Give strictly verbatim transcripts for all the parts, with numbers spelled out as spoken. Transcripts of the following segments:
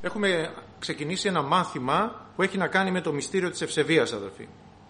έχουμε ξεκινήσει ένα μάθημα που έχει να κάνει με το μυστήριο της ευσεβίας, αδελφοί.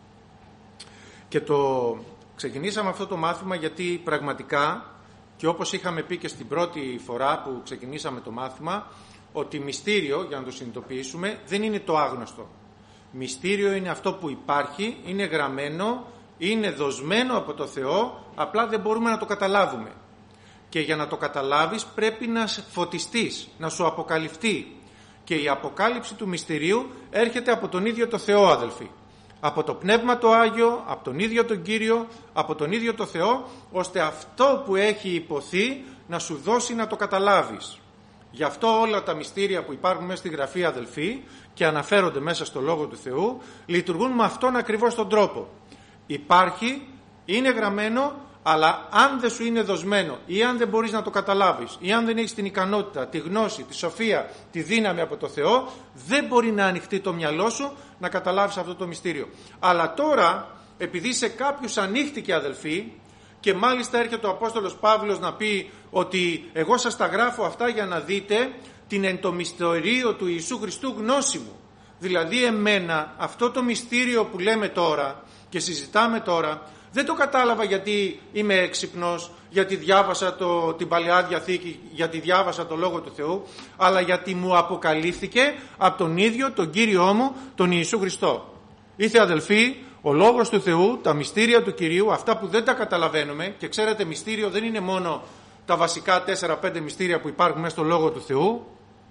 Και το ξεκινήσαμε αυτό το μάθημα γιατί πραγματικά, και όπως είχαμε πει και στην πρώτη φορά που ξεκινήσαμε το μάθημα, ότι μυστήριο, για να το συνειδητοποιήσουμε, δεν είναι το άγνωστο. Μυστήριο είναι αυτό που υπάρχει, είναι γραμμένο, είναι δοσμένο από το Θεό, απλά δεν μπορούμε να το καταλάβουμε. Και για να το καταλάβεις πρέπει να φωτιστείς, να σου αποκαλυφθεί. Και η αποκάλυψη του μυστηρίου έρχεται από τον ίδιο το Θεό, αδελφοί. Από το Πνεύμα το Άγιο, από τον ίδιο τον Κύριο, από τον ίδιο το Θεό, ώστε αυτό που έχει υποθεί να σου δώσει να το καταλάβεις. Γι' αυτό όλα τα μυστήρια που υπάρχουν μέσα στη Γραφή, αδελφοί, και αναφέρονται μέσα στο Λόγο του Θεού, λειτουργούν με αυτόν ακριβώς τον τρόπο. Υπάρχει, είναι γραμμένο, αλλά αν δεν σου είναι δοσμένο ή αν δεν μπορείς να το καταλάβεις ή αν δεν έχεις την ικανότητα, τη γνώση, τη σοφία, τη δύναμη από το Θεό, δεν μπορεί να ανοιχτεί το μυαλό σου να καταλάβεις αυτό το μυστήριο. Αλλά τώρα, επειδή σε κάποιους ανοίχτηκε, αδελφοί, και μάλιστα έρχεται ο Απόστολος Παύλος να πει ότι εγώ σας τα γράφω αυτά για να δείτε την εν το μυστήριο του Ιησού Χριστού γνώση μου. Δηλαδή εμένα αυτό το μυστήριο που λέμε τώρα και συζητάμε τώρα, δεν το κατάλαβα γιατί είμαι έξυπνος, γιατί διάβασα το, την Παλαιά Διαθήκη, γιατί διάβασα το Λόγο του Θεού, αλλά γιατί μου αποκαλύφθηκε από τον ίδιο τον Κύριό μου, τον Ιησού Χριστό. Ήθε, αδελφοί, ο Λόγος του Θεού, τα μυστήρια του Κυρίου, αυτά που δεν τα καταλαβαίνουμε, και ξέρετε, μυστήριο δεν είναι μόνο τα βασικά τέσσερα πέντε μυστήρια που υπάρχουν μέσα στο Λόγο του Θεού,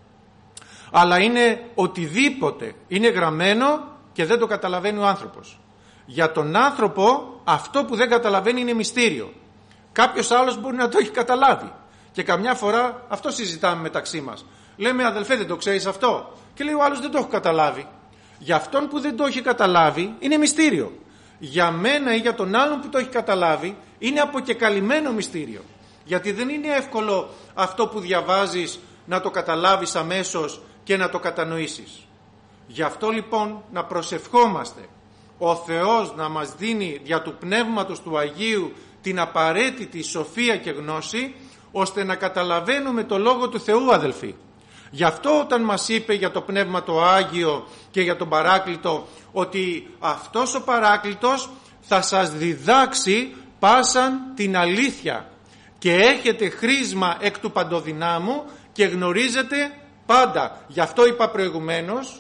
αλλά είναι οτιδήποτε είναι γραμμένο και δεν το καταλαβαίνει ο άνθρωπος. Για τον άνθρωπο αυτό που δεν καταλαβαίνει είναι μυστήριο. Κάποιος άλλος μπορεί να το έχει καταλάβει. Και καμιά φορά αυτό συζητάμε μεταξύ μας. Λέμε, αδελφέ, δεν το ξέρεις αυτό? Και λέει ο άλλος, δεν το έχω καταλάβει. Για αυτόν που δεν το έχει καταλάβει είναι μυστήριο. Για μένα ή για τον άλλον που το έχει καταλάβει είναι αποκεκαλυμμένο μυστήριο. Γιατί δεν είναι εύκολο αυτό που διαβάζεις να το καταλάβεις αμέσως και να το κατανοήσεις. Γι' αυτό λοιπόν να προσευχόμαστε ο Θεός να μας δίνει δια του Πνεύματος του Αγίου την απαραίτητη σοφία και γνώση, ώστε να καταλαβαίνουμε το Λόγο του Θεού, αδελφοί. Γι' αυτό όταν μας είπε για το Πνεύμα το Άγιο και για τον Παράκλητο, ότι αυτός ο Παράκλητος θα σας διδάξει πάσαν την αλήθεια και έχετε χρήσμα εκ του παντοδυνάμου και γνωρίζετε πάντα. Γι' αυτό είπα προηγουμένως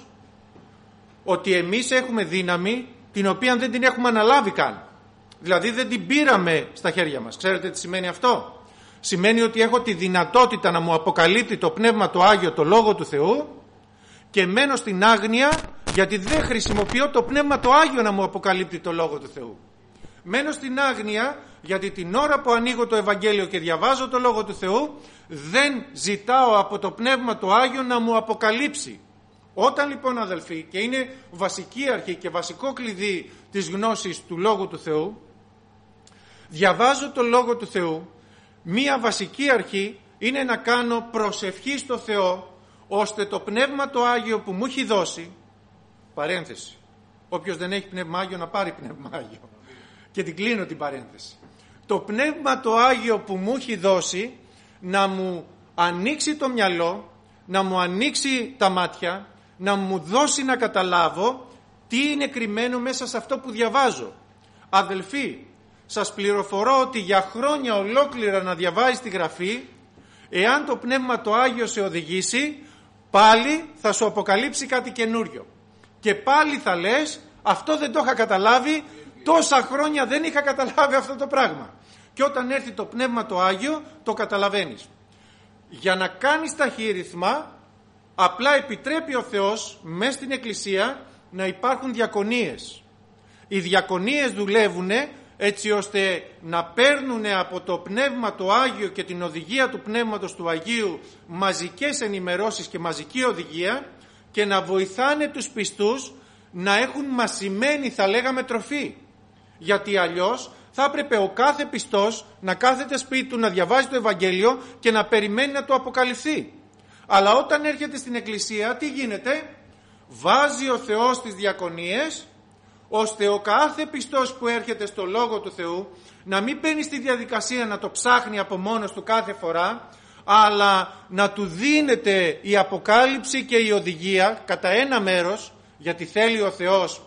ότι εμείς έχουμε δύναμη την οποία δεν την έχουμε αναλάβει καν. Δηλαδή δεν την πήραμε στα χέρια μας. Ξέρετε τι σημαίνει αυτό? Σημαίνει ότι έχω τη δυνατότητα να μου αποκαλύπτει το Πνεύμα το Άγιο, το Λόγο του Θεού, και μένω στην άγνοια γιατί δεν χρησιμοποιώ το Πνεύμα το Άγιο να μου αποκαλύπτει το Λόγο του Θεού. Μένω στην άγνοια γιατί την ώρα που ανοίγω το Ευαγγέλιο και διαβάζω το Λόγο του Θεού, δεν ζητάω από το Πνεύμα το Άγιο να μου αποκαλύψει. Όταν λοιπόν, αδελφοί, και είναι βασική αρχή και βασικό κλειδί της γνώσης του Λόγου του Θεού, διαβάζω το Λόγο του Θεού, μία βασική αρχή είναι να κάνω προσευχή στο Θεό, ώστε το Πνεύμα το Άγιο που μου έχει δώσει, παρένθεση, όποιος δεν έχει Πνεύμα Άγιο να πάρει Πνεύμα Άγιο, και την κλείνω την παρένθεση, το Πνεύμα το Άγιο που μου έχει δώσει να μου ανοίξει το μυαλό, να μου ανοίξει τα μάτια, να μου δώσει να καταλάβω τι είναι κρυμμένο μέσα σε αυτό που διαβάζω. Αδελφοί, σας πληροφορώ ότι για χρόνια ολόκληρα να διαβάζεις τη Γραφή, εάν το Πνεύμα το Άγιο σε οδηγήσει, πάλι θα σου αποκαλύψει κάτι καινούριο. Και πάλι θα λες, αυτό δεν το είχα καταλάβει, τόσα χρόνια δεν είχα καταλάβει αυτό το πράγμα. Και όταν έρθει το Πνεύμα το Άγιο, το καταλαβαίνεις. Για να κάνεις ταχύρυθμα, απλά επιτρέπει ο Θεός μέσα στην Εκκλησία να υπάρχουν διακονίες. Οι διακονίες δουλεύουν έτσι ώστε να παίρνουν από το Πνεύμα το Άγιο και την οδηγία του Πνεύματος του Αγίου μαζικές ενημερώσεις και μαζική οδηγία, και να βοηθάνε τους πιστούς να έχουν μασημένη, θα λέγαμε, τροφή. Γιατί αλλιώς θα έπρεπε ο κάθε πιστός να κάθεται σπίτι του, να διαβάζει το Ευαγγέλιο και να περιμένει να το αποκαλυφθεί. Αλλά όταν έρχεται στην Εκκλησία, τι γίνεται? Βάζει ο Θεός τις διακονίες, ώστε ο κάθε πιστός που έρχεται στο Λόγο του Θεού να μην μπαίνει στη διαδικασία να το ψάχνει από μόνος του κάθε φορά, αλλά να του δίνεται η αποκάλυψη και η οδηγία κατά ένα μέρος, γιατί θέλει ο Θεός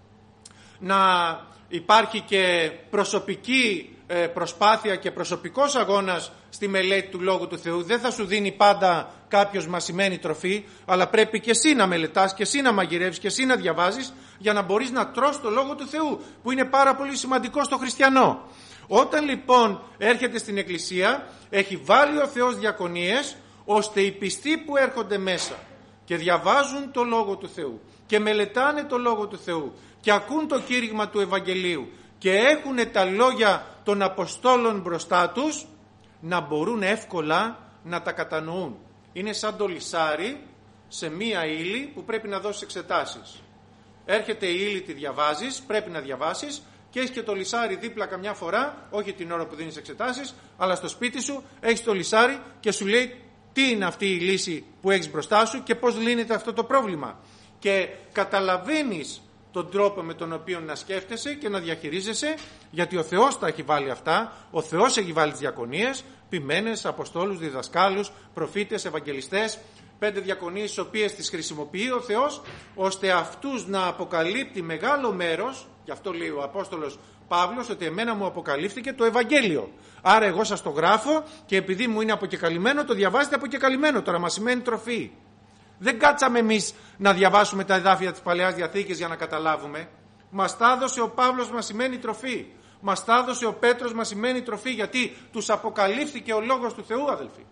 να υπάρχει και προσωπική προσπάθεια και προσωπικός αγώνας στη μελέτη του Λόγου του Θεού. Δεν θα σου δίνει πάντα κάποιος μασημένη τροφή, αλλά πρέπει και εσύ να μελετάς και εσύ να μαγειρεύεις και εσύ να διαβάζεις για να μπορείς να τρως το Λόγο του Θεού, που είναι πάρα πολύ σημαντικό στο χριστιανό. Όταν λοιπόν έρχεται στην Εκκλησία, έχει βάλει ο Θεός διακονίες, ώστε οι πιστοί που έρχονται μέσα και διαβάζουν το Λόγο του Θεού και μελετάνε το Λόγο του Θεού και ακούν το κήρυγμα του Ευαγγελίου και έχουν τα λόγια των Αποστόλων μπροστά τους, να μπορούν εύκολα να τα κατανοούν. Είναι σαν το λυσάρι σε μία ύλη που πρέπει να δώσεις εξετάσεις. Έρχεται η ύλη, τη διαβάζεις, πρέπει να διαβάσεις, και έχεις και το λυσάρι δίπλα καμιά φορά, όχι την ώρα που δίνεις εξετάσεις, αλλά στο σπίτι σου έχεις το λυσάρι και σου λέει τι είναι αυτή η λύση που έχεις μπροστά σου και πώς λύνεται αυτό το πρόβλημα. Και καταλαβαίνεις τον τρόπο με τον οποίο να σκέφτεσαι και να διαχειρίζεσαι, γιατί ο Θεός τα έχει βάλει αυτά, ο Θεός έχει βάλει τις διακονίες, ποιμένες, αποστόλους, διδασκάλους, προφήτες, ευαγγελιστές, πέντε διακονίες τις οποίες τις χρησιμοποιεί ο Θεός, ώστε αυτούς να αποκαλύπτει μεγάλο μέρος. Γι' αυτό λέει ο Απόστολος Παύλος ότι εμένα μου αποκαλύφθηκε το Ευαγγέλιο. Άρα εγώ σας το γράφω και επειδή μου είναι αποκεκαλυμμένο, το διαβάζετε αποκεκαλυμμένο. Τώρα μας σημαίνει τροφή. Δεν κάτσαμε εμείς να διαβάσουμε τα εδάφια της Παλαιάς Διαθήκης για να καταλάβουμε. Μας τα έδωσε ο Παύλος, μας σημαίνει τροφή. Μας τα έδωσε ο Πέτρος, μας σημαίνει τροφή, γιατί τους αποκαλύφθηκε ο Λόγος του Θεού, αδελφοί.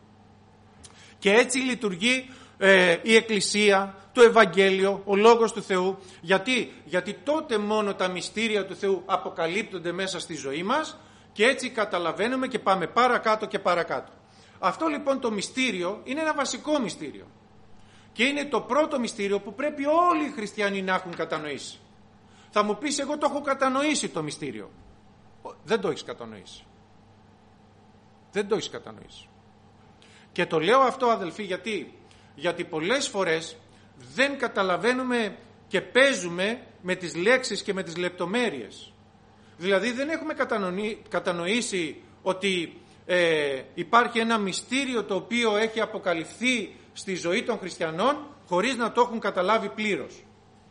Και έτσι λειτουργεί ε, η Εκκλησία, το Ευαγγέλιο, ο Λόγος του Θεού. Γιατί? Γιατί τότε μόνο τα μυστήρια του Θεού αποκαλύπτονται μέσα στη ζωή μας και έτσι καταλαβαίνουμε και πάμε παρακάτω και παρακάτω. Αυτό λοιπόν το μυστήριο είναι ένα βασικό μυστήριο. Και είναι το πρώτο μυστήριο που πρέπει όλοι οι χριστιανοί να έχουν κατανοήσει. Θα μου πεις, εγώ το έχω κατανοήσει το μυστήριο. Δεν το έχεις κατανοήσει. Δεν το έχεις κατανοήσει. Και το λέω αυτό, αδελφοί, γιατί, γιατί πολλές φορές δεν καταλαβαίνουμε και παίζουμε με τις λέξεις και με τις λεπτομέρειες. Δηλαδή δεν έχουμε κατανοήσει ότι ε, υπάρχει ένα μυστήριο το οποίο έχει αποκαλυφθεί στη ζωή των χριστιανών χωρίς να το έχουν καταλάβει πλήρως.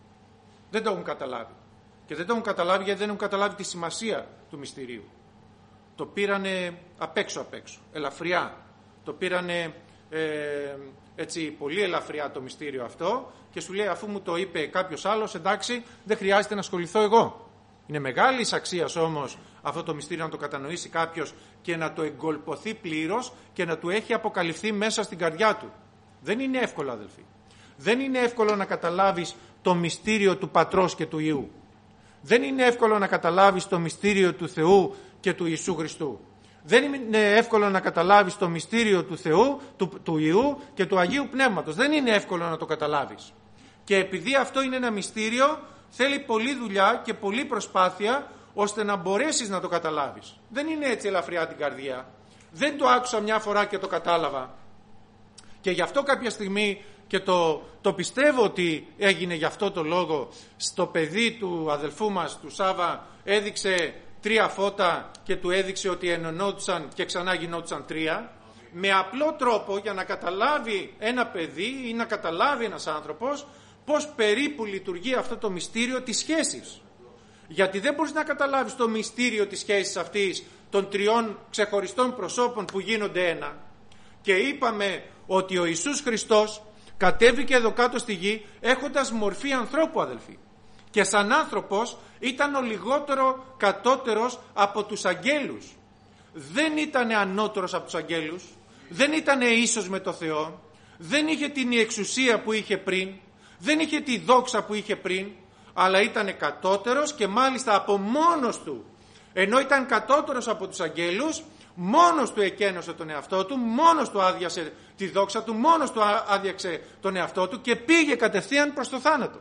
Δεν το έχουν καταλάβει. Και δεν το έχουν καταλάβει γιατί δεν έχουν καταλάβει τη σημασία του μυστηρίου. Το πήρανε απ' έξω απ' έξω, ελαφριά. Το πήρανε ε, έτσι πολύ ελαφριά το μυστήριο αυτό και σου λέει, αφού μου το είπε κάποιος άλλος, εντάξει, δεν χρειάζεται να ασχοληθώ εγώ. Είναι μεγάλης αξίας όμως αυτό το μυστήριο να το κατανοήσει κάποιος και να το εγκολποθεί πλήρως και να του έχει αποκαλυφθεί μέσα στην καρδιά του. Δεν είναι εύκολο, αδελφοί. Δεν είναι εύκολο να καταλάβεις το μυστήριο του Πατρός και του Υιού. Δεν είναι εύκολο να καταλάβεις το μυστήριο του Θεού και του Ιησού Χριστού. Δεν είναι εύκολο να καταλάβεις το μυστήριο του Θεού, του, του Υιού και του Αγίου Πνεύματος. Δεν είναι εύκολο να το καταλάβεις. Και επειδή αυτό είναι ένα μυστήριο, θέλει πολλή δουλειά και πολλή προσπάθεια ώστε να μπορέσεις να το καταλάβεις. Δεν είναι έτσι ελαφριά την καρδιά. Δεν το άκουσα μια φορά και το κατάλαβα. Και γι' αυτό κάποια στιγμή, και το, το πιστεύω ότι έγινε γι' αυτό το λόγο, στο παιδί του αδελφού μας, του Σάβα, έδειξε τρία φώτα και του έδειξε ότι ενωνόντουσαν και ξανά γινόντουσαν τρία, με απλό τρόπο για να καταλάβει ένα παιδί ή να καταλάβει ένας άνθρωπος πώς περίπου λειτουργεί αυτό το μυστήριο της σχέσης. Γιατί δεν μπορείς να καταλάβεις το μυστήριο της σχέσης αυτής των τριών ξεχωριστών προσώπων που γίνονται ένα. Και είπαμε ότι ο Ιησούς Χριστός κατέβηκε εδώ κάτω στη γη έχοντας μορφή ανθρώπου, αδελφοί. Και σαν άνθρωπος ήταν ο λιγότερο κατώτερος από τους αγγέλους. Δεν ήταν ανώτερος από τους αγγέλους, δεν ήταν ίσος με το Θεό, δεν είχε την εξουσία που είχε πριν, δεν είχε τη δόξα που είχε πριν, αλλά ήταν κατώτερος και μάλιστα από μόνος του. Ενώ ήταν κατώτερος από τους αγγέλους, μόνος του εκένωσε τον εαυτό του, μόνος του άδειασε τη δόξα του, μόνος του άδειαξε τον εαυτό του και πήγε κατευθείαν προς το θάνατο.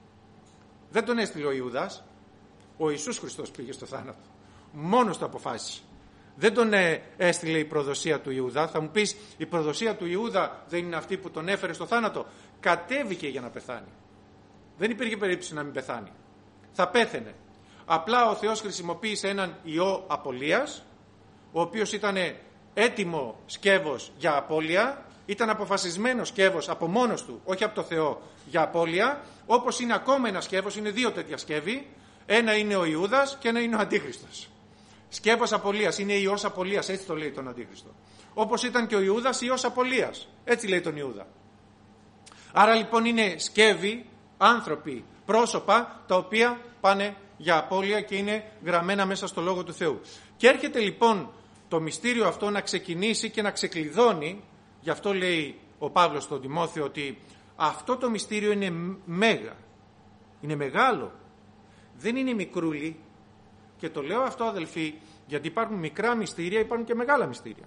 Δεν τον έστειλε ο Ιούδας, ο Ιησούς Χριστός πήγε στο θάνατο. Μόνος του αποφάσισε. Δεν τον έστειλε η προδοσία του Ιούδα. Θα μου πεις, η προδοσία του Ιούδα δεν είναι αυτή που τον έφερε στο θάνατο? Κατέβηκε για να πεθάνει. Δεν υπήρχε περίπτωση να μην πεθάνει. Θα πέθαινε. Απλά ο Θεός χρησιμοποίησε έναν ιό απολίας, ο οποίος ήταν έτοιμο σκεύος για απώλεια, ήταν αποφασισμένο σκεύος από μόνος του, όχι από το Θεό, για απώλεια, όπως είναι ακόμα ένα σκεύος, είναι δύο τέτοια σκεύη, ένα είναι ο Ιούδας και ένα είναι ο Αντίχριστος. Σκεύος απωλείας, είναι ιός απωλείας, έτσι το λέει τον Αντίχριστο. Όπως ήταν και ο Ιούδας ιός απωλείας, έτσι λέει τον Ιούδα. Άρα λοιπόν είναι σκεύη, άνθρωποι, πρόσωπα, τα οποία πάνε για απώλεια και είναι γραμμένα μέσα στο Λόγο του Θεού. Και έρχεται λοιπόν το μυστήριο αυτό να ξεκινήσει και να ξεκλειδώνει, γι' αυτό λέει ο Παύλος στον Τιμόθεο ότι αυτό το μυστήριο είναι μέγα, είναι μεγάλο, δεν είναι μικρούλι. Και το λέω αυτό, αδελφοί, γιατί υπάρχουν μικρά μυστήρια, υπάρχουν και μεγάλα μυστήρια.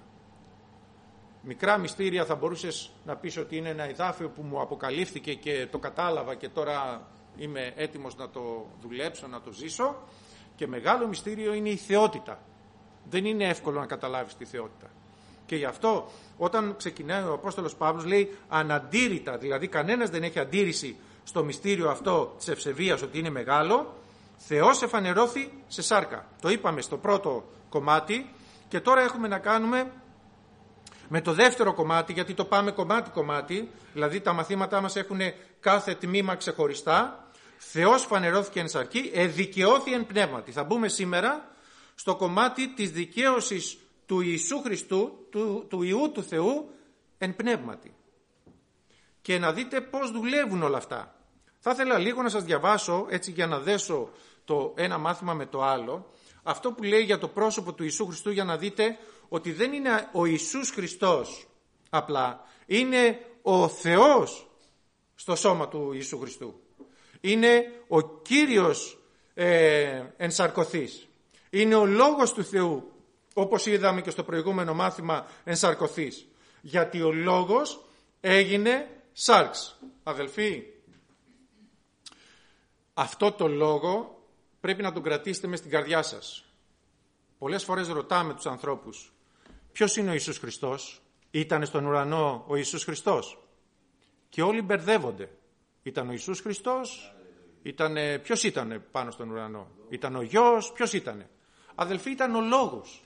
Μικρά μυστήρια θα μπορούσες να πεις ότι είναι ένα εδάφιο που μου αποκαλύφθηκε και το κατάλαβα και τώρα είμαι έτοιμος να το δουλέψω, να το ζήσω. Και μεγάλο μυστήριο είναι η θεότητα. Δεν είναι εύκολο να καταλάβεις τη θεότητα. Και γι' αυτό όταν ξεκινάει ο Απόστολος Παύλος λέει αναντήρητα, δηλαδή κανένας δεν έχει αντίρρηση στο μυστήριο αυτό της ευσεβίας ότι είναι μεγάλο, Θεός εφανερώθη σε σάρκα. Το είπαμε στο πρώτο κομμάτι και τώρα έχουμε να κάνουμε με το δεύτερο κομμάτι, γιατί το πάμε κομμάτι-κομμάτι, δηλαδή τα μαθήματά μας έχουν κάθε τμήμα ξεχωριστά. Θεός φανερώθηκε εν σαρκή, εδικαιώθη εν πνεύματι. Θα μπούμε σήμερα στο κομμάτι της δικαίωσης του Ιησού Χριστού, του, του Ιού του Θεού, εν πνεύματι. Και να δείτε πώς δουλεύουν όλα αυτά. Θα ήθελα λίγο να σας διαβάσω, έτσι για να δέσω το ένα μάθημα με το άλλο, αυτό που λέει για το πρόσωπο του Ιησού Χριστού, για να δείτε ότι δεν είναι ο Ιησούς Χριστός απλά, είναι ο Θεός στο σώμα του Ιησού Χριστού. Είναι ο Κύριος ε, ενσαρκωθής. Είναι ο Λόγος του Θεού, όπως είδαμε και στο προηγούμενο μάθημα, ενσαρκωθής. Γιατί ο Λόγος έγινε σάρξ. Αδελφοί, αυτό το λόγο πρέπει να τον κρατήσετε μες στην καρδιά σας. Πολλές φορές ρωτάμε τους ανθρώπους, ποιος είναι ο Ιησούς Χριστός? Ήτανε στον ουρανό ο Ιησούς Χριστός? Και όλοι μπερδεύονται. Ήταν ο Ιησούς Χριστός? Ήτανε, ποιος ήτανε πάνω στον ουρανό? Ήταν ο Γιος? Ποιος ήτανε? Αδελφοί, ήταν ο Λόγος.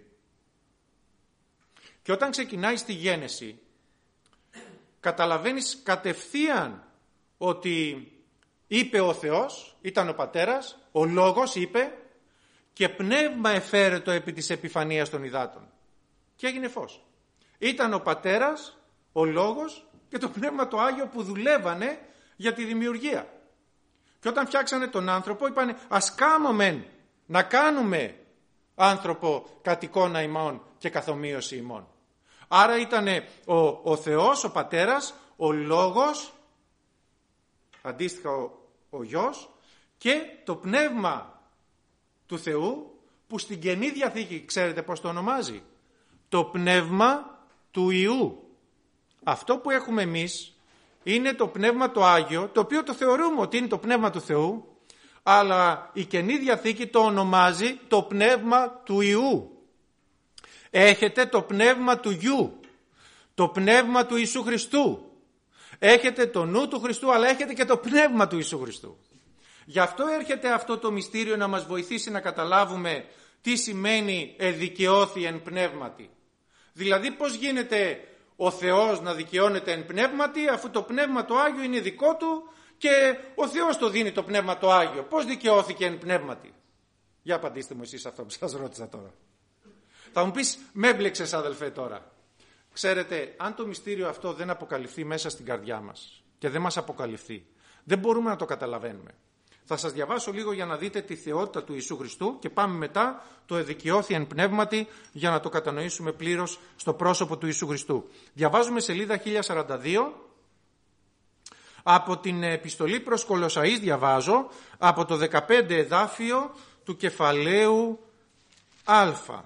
Και όταν ξεκινάει στη Γένεση, καταλαβαίνεις κατευθείαν ότι είπε ο Θεός, ήταν ο Πατέρας, ο Λόγος είπε και πνεύμα εφαίρετο επί της επιφανείας των υδάτων. Και έγινε φως. Ήταν ο Πατέρας, ο Λόγος και το Πνεύμα το Άγιο που δουλεύανε για τη δημιουργία. Και όταν φτιάξανε τον άνθρωπο είπανε ας κάμωμεν να κάνουμε άνθρωπο κατ' εικόνα ημών και καθομοίωση ημών. Άρα ήταν ο, ο Θεός, ο Πατέρας, ο Λόγος, αντίστοιχα ο, ο Γιος και το Πνεύμα του Θεού που στην Καινή Διαθήκη ξέρετε πώς το ονομάζει? Το Πνεύμα του Ιού. Αυτό που έχουμε εμείς είναι το Πνεύμα το Άγιο, το οποίο το θεωρούμε ότι είναι το Πνεύμα του Θεού, αλλά η Καινή Διαθήκη το ονομάζει το Πνεύμα του Ιού. Έχετε το Πνεύμα του Γιου, το Πνεύμα του Ιησού Χριστού. Έχετε το νου του Χριστού, αλλά έχετε και το Πνεύμα του Ιησού Χριστού. Γι' αυτό έρχεται αυτό το μυστήριο να μας βοηθήσει να καταλάβουμε τι σημαίνει εδικαιώθη εν πνεύματι. Δηλαδή πώς γίνεται ο Θεός να δικαιώνεται εν πνεύματι, αφού το Πνεύμα το Άγιο είναι δικό του και ο Θεός το δίνει το Πνεύμα το Άγιο. Πώς δικαιώθηκε εν πνεύματι? Για απαντήστε μου εσείς αυτό που σας ρώτησα τώρα. Θα μου πεις, με έμπλεξες αδελφέ τώρα. Ξέρετε, αν το μυστήριο αυτό δεν αποκαλυφθεί μέσα στην καρδιά μας και δεν μας αποκαλυφθεί, δεν μπορούμε να το καταλαβαίνουμε. Θα σας διαβάσω λίγο για να δείτε τη θεότητα του Ιησού Χριστού και πάμε μετά το εδικαιώθη εν πνεύματι για να το κατανοήσουμε πλήρως στο πρόσωπο του Ιησού Χριστού. Διαβάζουμε σελίδα χίλια σαράντα δύο. Από την επιστολή προς Κολοσσαείς διαβάζω από το δεκαπέντε εδάφιο του κεφαλαίου Α.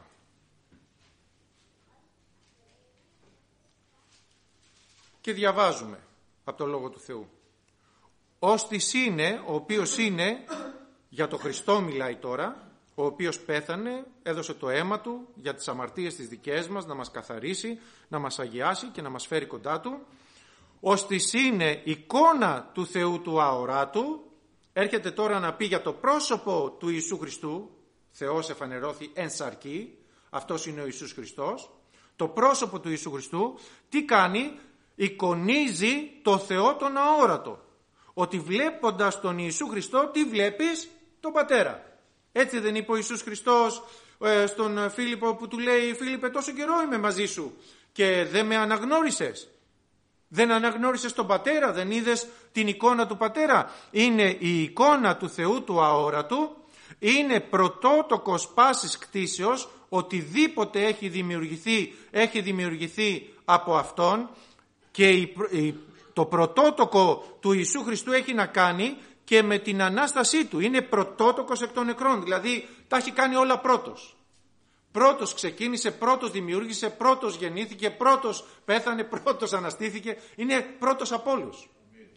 Και διαβάζουμε από το Λόγο του Θεού. Ώστις είναι, ο οποίος είναι, για το Χριστό μιλάει τώρα, ο οποίος πέθανε, έδωσε το αίμα του για τις αμαρτίες τις δικές μας, να μας καθαρίσει, να μας αγιάσει και να μας φέρει κοντά του. Ώστις είναι εικόνα του Θεού του αοράτου, έρχεται τώρα να πει για το πρόσωπο του Ιησού Χριστού, Θεός εφανερώθη εν σαρκή, αυτός είναι ο Ιησούς Χριστός, Το πρόσωπο του Ιησού Χριστού τι κάνει? Εικονίζει το Θεό τον αόρατο. Ότι βλέποντας τον Ιησού Χριστό, τι βλέπεις? Τον Πατέρα. Έτσι δεν είπε ο Ιησούς Χριστός ε, στον Φίλιππο που του λέει, Φίλιππε, τόσο καιρό είμαι μαζί σου και δεν με αναγνώρισες? Δεν αναγνώρισες τον Πατέρα? Δεν είδες την εικόνα του Πατέρα? Είναι η εικόνα του Θεού του αόρατου, είναι πρωτότοκος πάσης κτήσεως. Οτιδήποτε έχει δημιουργηθεί, έχει δημιουργηθεί από Αυτόν, και η, η, το πρωτότοκο του Ιησού Χριστού έχει να κάνει και με την Ανάστασή Του. Είναι πρωτότοκος εκ των νεκρών, δηλαδή τα έχει κάνει όλα πρώτος. Πρώτος ξεκίνησε, πρώτος δημιούργησε, πρώτος γεννήθηκε, πρώτος πέθανε, πρώτος αναστήθηκε. Είναι πρώτος από όλους.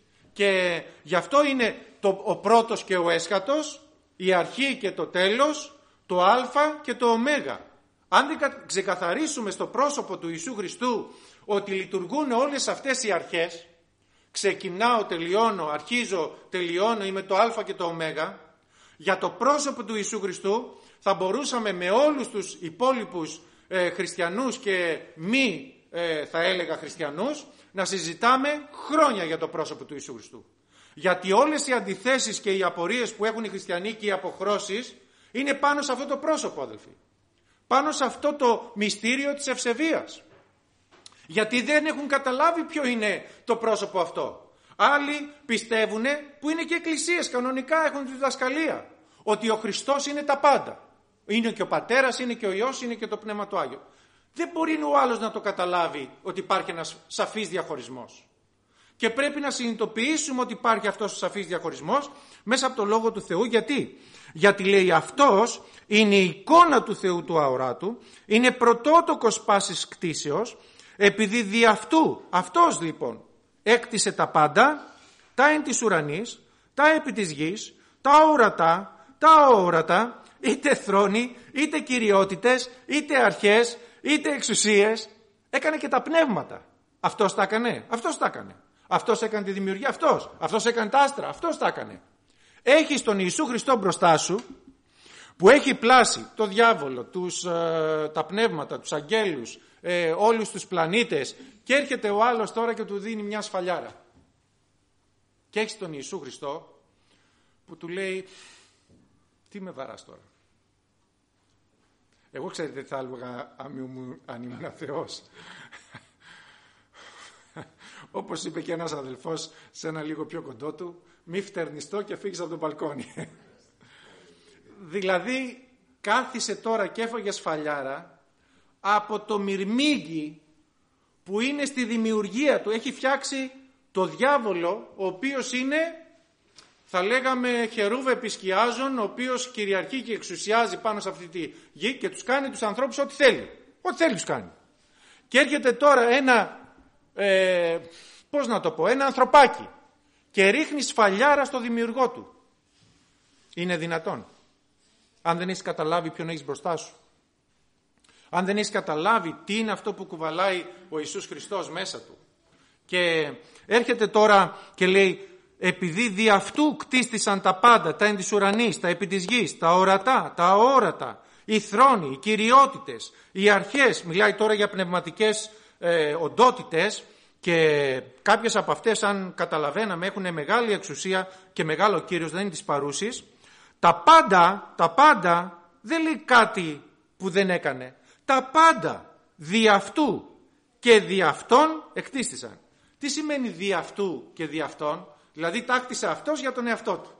Και γι' αυτό είναι το, ο πρώτος και ο έσχατος, η αρχή και το τέλος, το α και το ω. Αν δεν ξεκαθαρίσουμε στο πρόσωπο του Ιησού Χριστού ότι λειτουργούν όλες αυτές οι αρχές, ξεκινάω, τελειώνω, αρχίζω, τελειώνω, είμαι το α και το ω, για το πρόσωπο του Ιησού Χριστού θα μπορούσαμε με όλους τους υπόλοιπους ε, χριστιανούς και μη ε, θα έλεγα χριστιανούς να συζητάμε χρόνια για το πρόσωπο του Ιησού Χριστού. Γιατί όλες οι αντιθέσεις και οι απορίες που έχουν οι χριστιανοί και οι αποχρώσεις είναι πάνω σε αυτό το πρόσωπο, αδελφοί. Πάνω σε αυτό το μυστήριο της ευσεβίας. Γιατί δεν έχουν καταλάβει ποιο είναι το πρόσωπο αυτό. Άλλοι πιστεύουν, που είναι και εκκλησίες, κανονικά έχουν τη διδασκαλία, ότι ο Χριστός είναι τα πάντα. Είναι και ο Πατέρας, είναι και ο Υιός, είναι και το Πνεύμα του Άγιο. Δεν μπορεί ο άλλος να το καταλάβει ότι υπάρχει ένας σαφής διαχωρισμός. Και πρέπει να συνειδητοποιήσουμε ότι υπάρχει αυτός ο σαφής διαχωρισμός μέσα από το Λόγο του Θεού. Γιατί? Γιατί λέει αυτός είναι η εικόνα του Θεού του αοράτου, είναι πρωτότοκος πάσης κτήσεως, επειδή δι' αυτού, αυτός λοιπόν έκτισε τα πάντα, τα εν της ουρανής, τα επί της γης, τα ορατά, τα αόρατα, είτε θρόνοι, είτε κυριότητες, είτε αρχές, είτε εξουσίες. Έκανε και τα πνεύματα. Αυτός τα έκανε, αυτός τα έκανε. Αυτός έκανε τη δημιουργία, αυτός. Αυτός έκανε τα άστρα, αυτός τα έκανε. Έχεις τον Ιησού Χριστό μπροστά σου, που έχει πλάσει το διάβολο, τους, ε, τα πνεύματα, τους αγγέλους, ε, όλους τους πλανήτες, και έρχεται ο άλλος τώρα και του δίνει μια σφαλιάρα. Και έχεις τον Ιησού Χριστό που του λέει, τι με βαράς τώρα? Εγώ ξέρετε τι θα έλεγα αν ήμουν Θεός? Όπως είπε και ένας αδελφός σε ένα λίγο πιο κοντό του, μη φτερνιστώ και φύγεις από το μπαλκόνι. Δηλαδή κάθισε τώρα και έφαγε σφαλιάρα από το μυρμήγκι που είναι στη δημιουργία του. Έχει φτιάξει το διάβολο, ο οποίος είναι, θα λέγαμε, χερούβ επισκιάζων, ο οποίος κυριαρχεί και εξουσιάζει πάνω σε αυτή τη γη και τους κάνει τους ανθρώπους ό,τι θέλει. Ό,τι θέλει τους κάνει. Και έρχεται τώρα ένα, ε, πώς να το πω, ένα ανθρωπάκι και ρίχνει σφαλιάρα στο δημιουργό του. Είναι δυνατόν? Αν δεν έχεις καταλάβει ποιον έχεις μπροστά σου. Αν δεν έχεις καταλάβει τι είναι αυτό που κουβαλάει ο Ιησούς Χριστός μέσα του. Και έρχεται τώρα και λέει, επειδή δι' αυτού κτίστησαν τα πάντα, τα εν της ουρανής, τα επί της γης, τα ορατά, τα αόρατα, οι θρόνοι, οι κυριότητες, οι αρχές. Μιλάει τώρα για πνευματικές ε, οντότητες, και κάποιες από αυτές, αν καταλαβαίναμε, έχουν μεγάλη εξουσία και μεγάλο Κύριος, δεν είναι της παρούσης. Τα πάντα, τα πάντα δεν λέει κάτι που δεν έκανε. Τα πάντα δι' αυτού και δι' αυτόν εκτίστησαν. Τι σημαίνει δι' αυτού και δι' αυτόν? Δηλαδή τάκτισε αυτός για τον εαυτό του.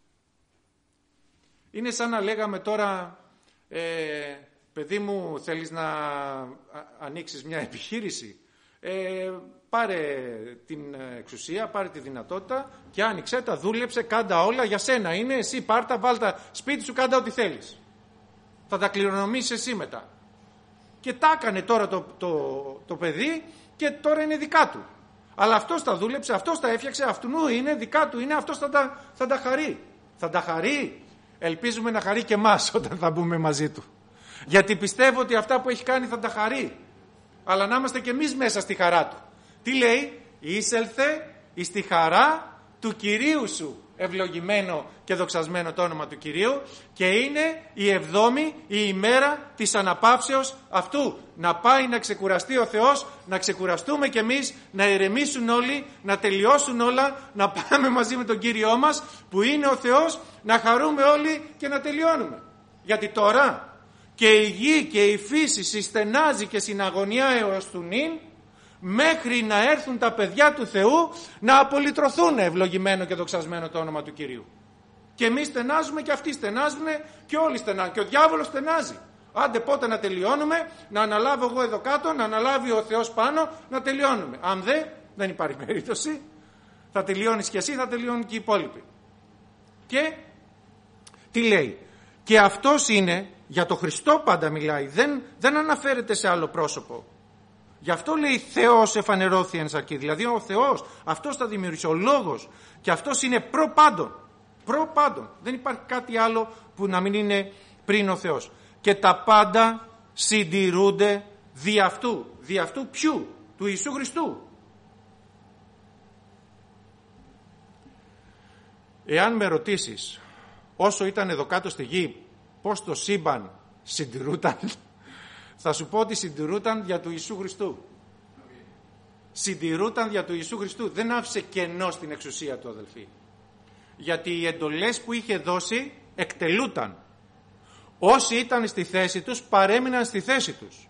Είναι σαν να λέγαμε τώρα, ε, παιδί μου, θέλεις να ανοίξεις μια επιχείρηση? Ε, πάρε την εξουσία, πάρε τη δυνατότητα και άνοιξε τα, δούλεψε, κάντα όλα για σένα είναι, εσύ πάρτα, βάλτα σπίτι σου, κάντα ό,τι θέλεις. Θα τα κληρονομήσεις εσύ μετά. Και τα έκανε τώρα το, το, το παιδί και τώρα είναι δικά του. Αλλά αυτός τα δούλεψε, αυτός τα έφτιαξε, αυτού είναι δικά του, είναι αυτός θα τα, θα τα χαρεί. Θα τα χαρεί. Ελπίζουμε να χαρεί και εμάς όταν θα μπούμε μαζί του. Γιατί πιστεύω ότι αυτά που έχει κάνει θα τα χαρεί. Αλλά να είμαστε και εμείς μέσα στη χαρά του. Τι λέει? Είσελθε εις τη χαρά του Κυρίου σου. ευλογημένο και δοξασμένο το όνομα του Κυρίου, και είναι η εβδόμη η ημέρα της αναπαύσεως αυτού. Να πάει να ξεκουραστεί ο Θεός, να ξεκουραστούμε κι εμείς, να ηρεμήσουν όλοι, να τελειώσουν όλα, να πάμε μαζί με τον Κύριό μας που είναι ο Θεός, να χαρούμε όλοι και να τελειώνουμε. Γιατί τώρα και η γη και η φύση συστενάζει και συναγωνιά έως του νυν, μέχρι να έρθουν τα παιδιά του Θεού να απολυτρωθούν, ευλογημένο και δοξασμένο το όνομα του Κυρίου. Και εμείς στενάζουμε και αυτοί στενάζουν και όλοι στενάζουν και ο διάβολος στενάζει. Άντε πότε να τελειώνουμε, να αναλάβω εγώ εδώ κάτω, να αναλάβει ο Θεός πάνω, να τελειώνουμε. Αν δεν, δεν υπάρχει περίπτωση. Θα τελειώνεις και εσύ, θα τελειώνουν και οι υπόλοιποι. Και τι λέει? Και αυτός είναι, για το Χριστό πάντα μιλάει, δεν, δεν αναφέρεται σε άλλο πρόσωπο. Γι' αυτό λέει Θεός εφανερώθη εν σαρκί, δηλαδή ο Θεός, αυτός τα δημιούργησε, ο Λόγος, και αυτός είναι προπάντων. Προπάντων. Δεν υπάρχει κάτι άλλο που να μην είναι πριν ο Θεός. Και τα πάντα συντηρούνται δι' αυτού. Δι' αυτού ποιου? Του Ιησού Χριστού. Εάν με ρωτήσεις όσο ήταν εδώ κάτω στη γη πώς το σύμπαν συντηρούταν, θα σου πω ότι συντηρούταν δια του Ιησού Χριστού. Συντηρούταν δια του Ιησού Χριστού. Δεν άφησε κενό στην εξουσία του, αδελφοί. Γιατί οι εντολές που είχε δώσει εκτελούταν. Όσοι ήταν στη θέση τους παρέμειναν στη θέση τους.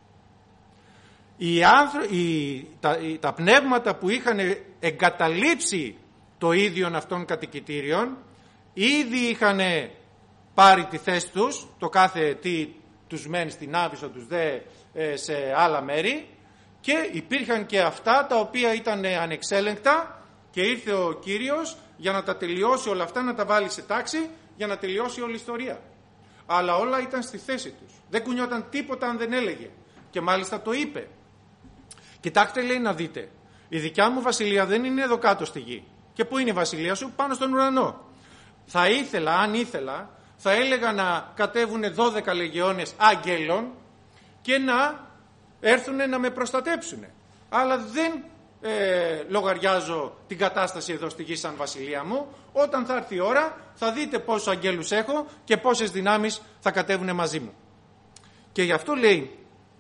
Οι άνθρω... οι... Τα... Οι... τα πνεύματα που είχαν εγκαταλείψει το ίδιον αυτών κατοικητήριων ήδη είχαν πάρει τη θέση τους, το κάθε τι τους μένει στην Άβυσσο, τους δε ε, σε άλλα μέρη, και υπήρχαν και αυτά τα οποία ήταν ανεξέλεγκτα και ήρθε ο Κύριος για να τα τελειώσει όλα αυτά, να τα βάλει σε τάξη για να τελειώσει όλη η ιστορία. Αλλά όλα ήταν στη θέση τους. Δεν κουνιόταν τίποτα αν δεν έλεγε. Και μάλιστα το είπε. Κοιτάξτε, λέει, να δείτε. Η δικιά μου βασιλεία δεν είναι εδώ κάτω στη γη. Και πού είναι η βασιλεία σου? Πάνω στον ουρανό. Θα ήθελα, αν ήθελα, θα έλεγα να κατέβουν δώδεκα λεγεώνες αγγέλων και να έρθουν να με προστατέψουν. Αλλά δεν ε, λογαριάζω την κατάσταση εδώ στη γη σαν βασιλεία μου. Όταν θα έρθει η ώρα θα δείτε πόσους αγγέλους έχω και πόσες δυνάμεις θα κατέβουν μαζί μου. Και γι' αυτό λέει,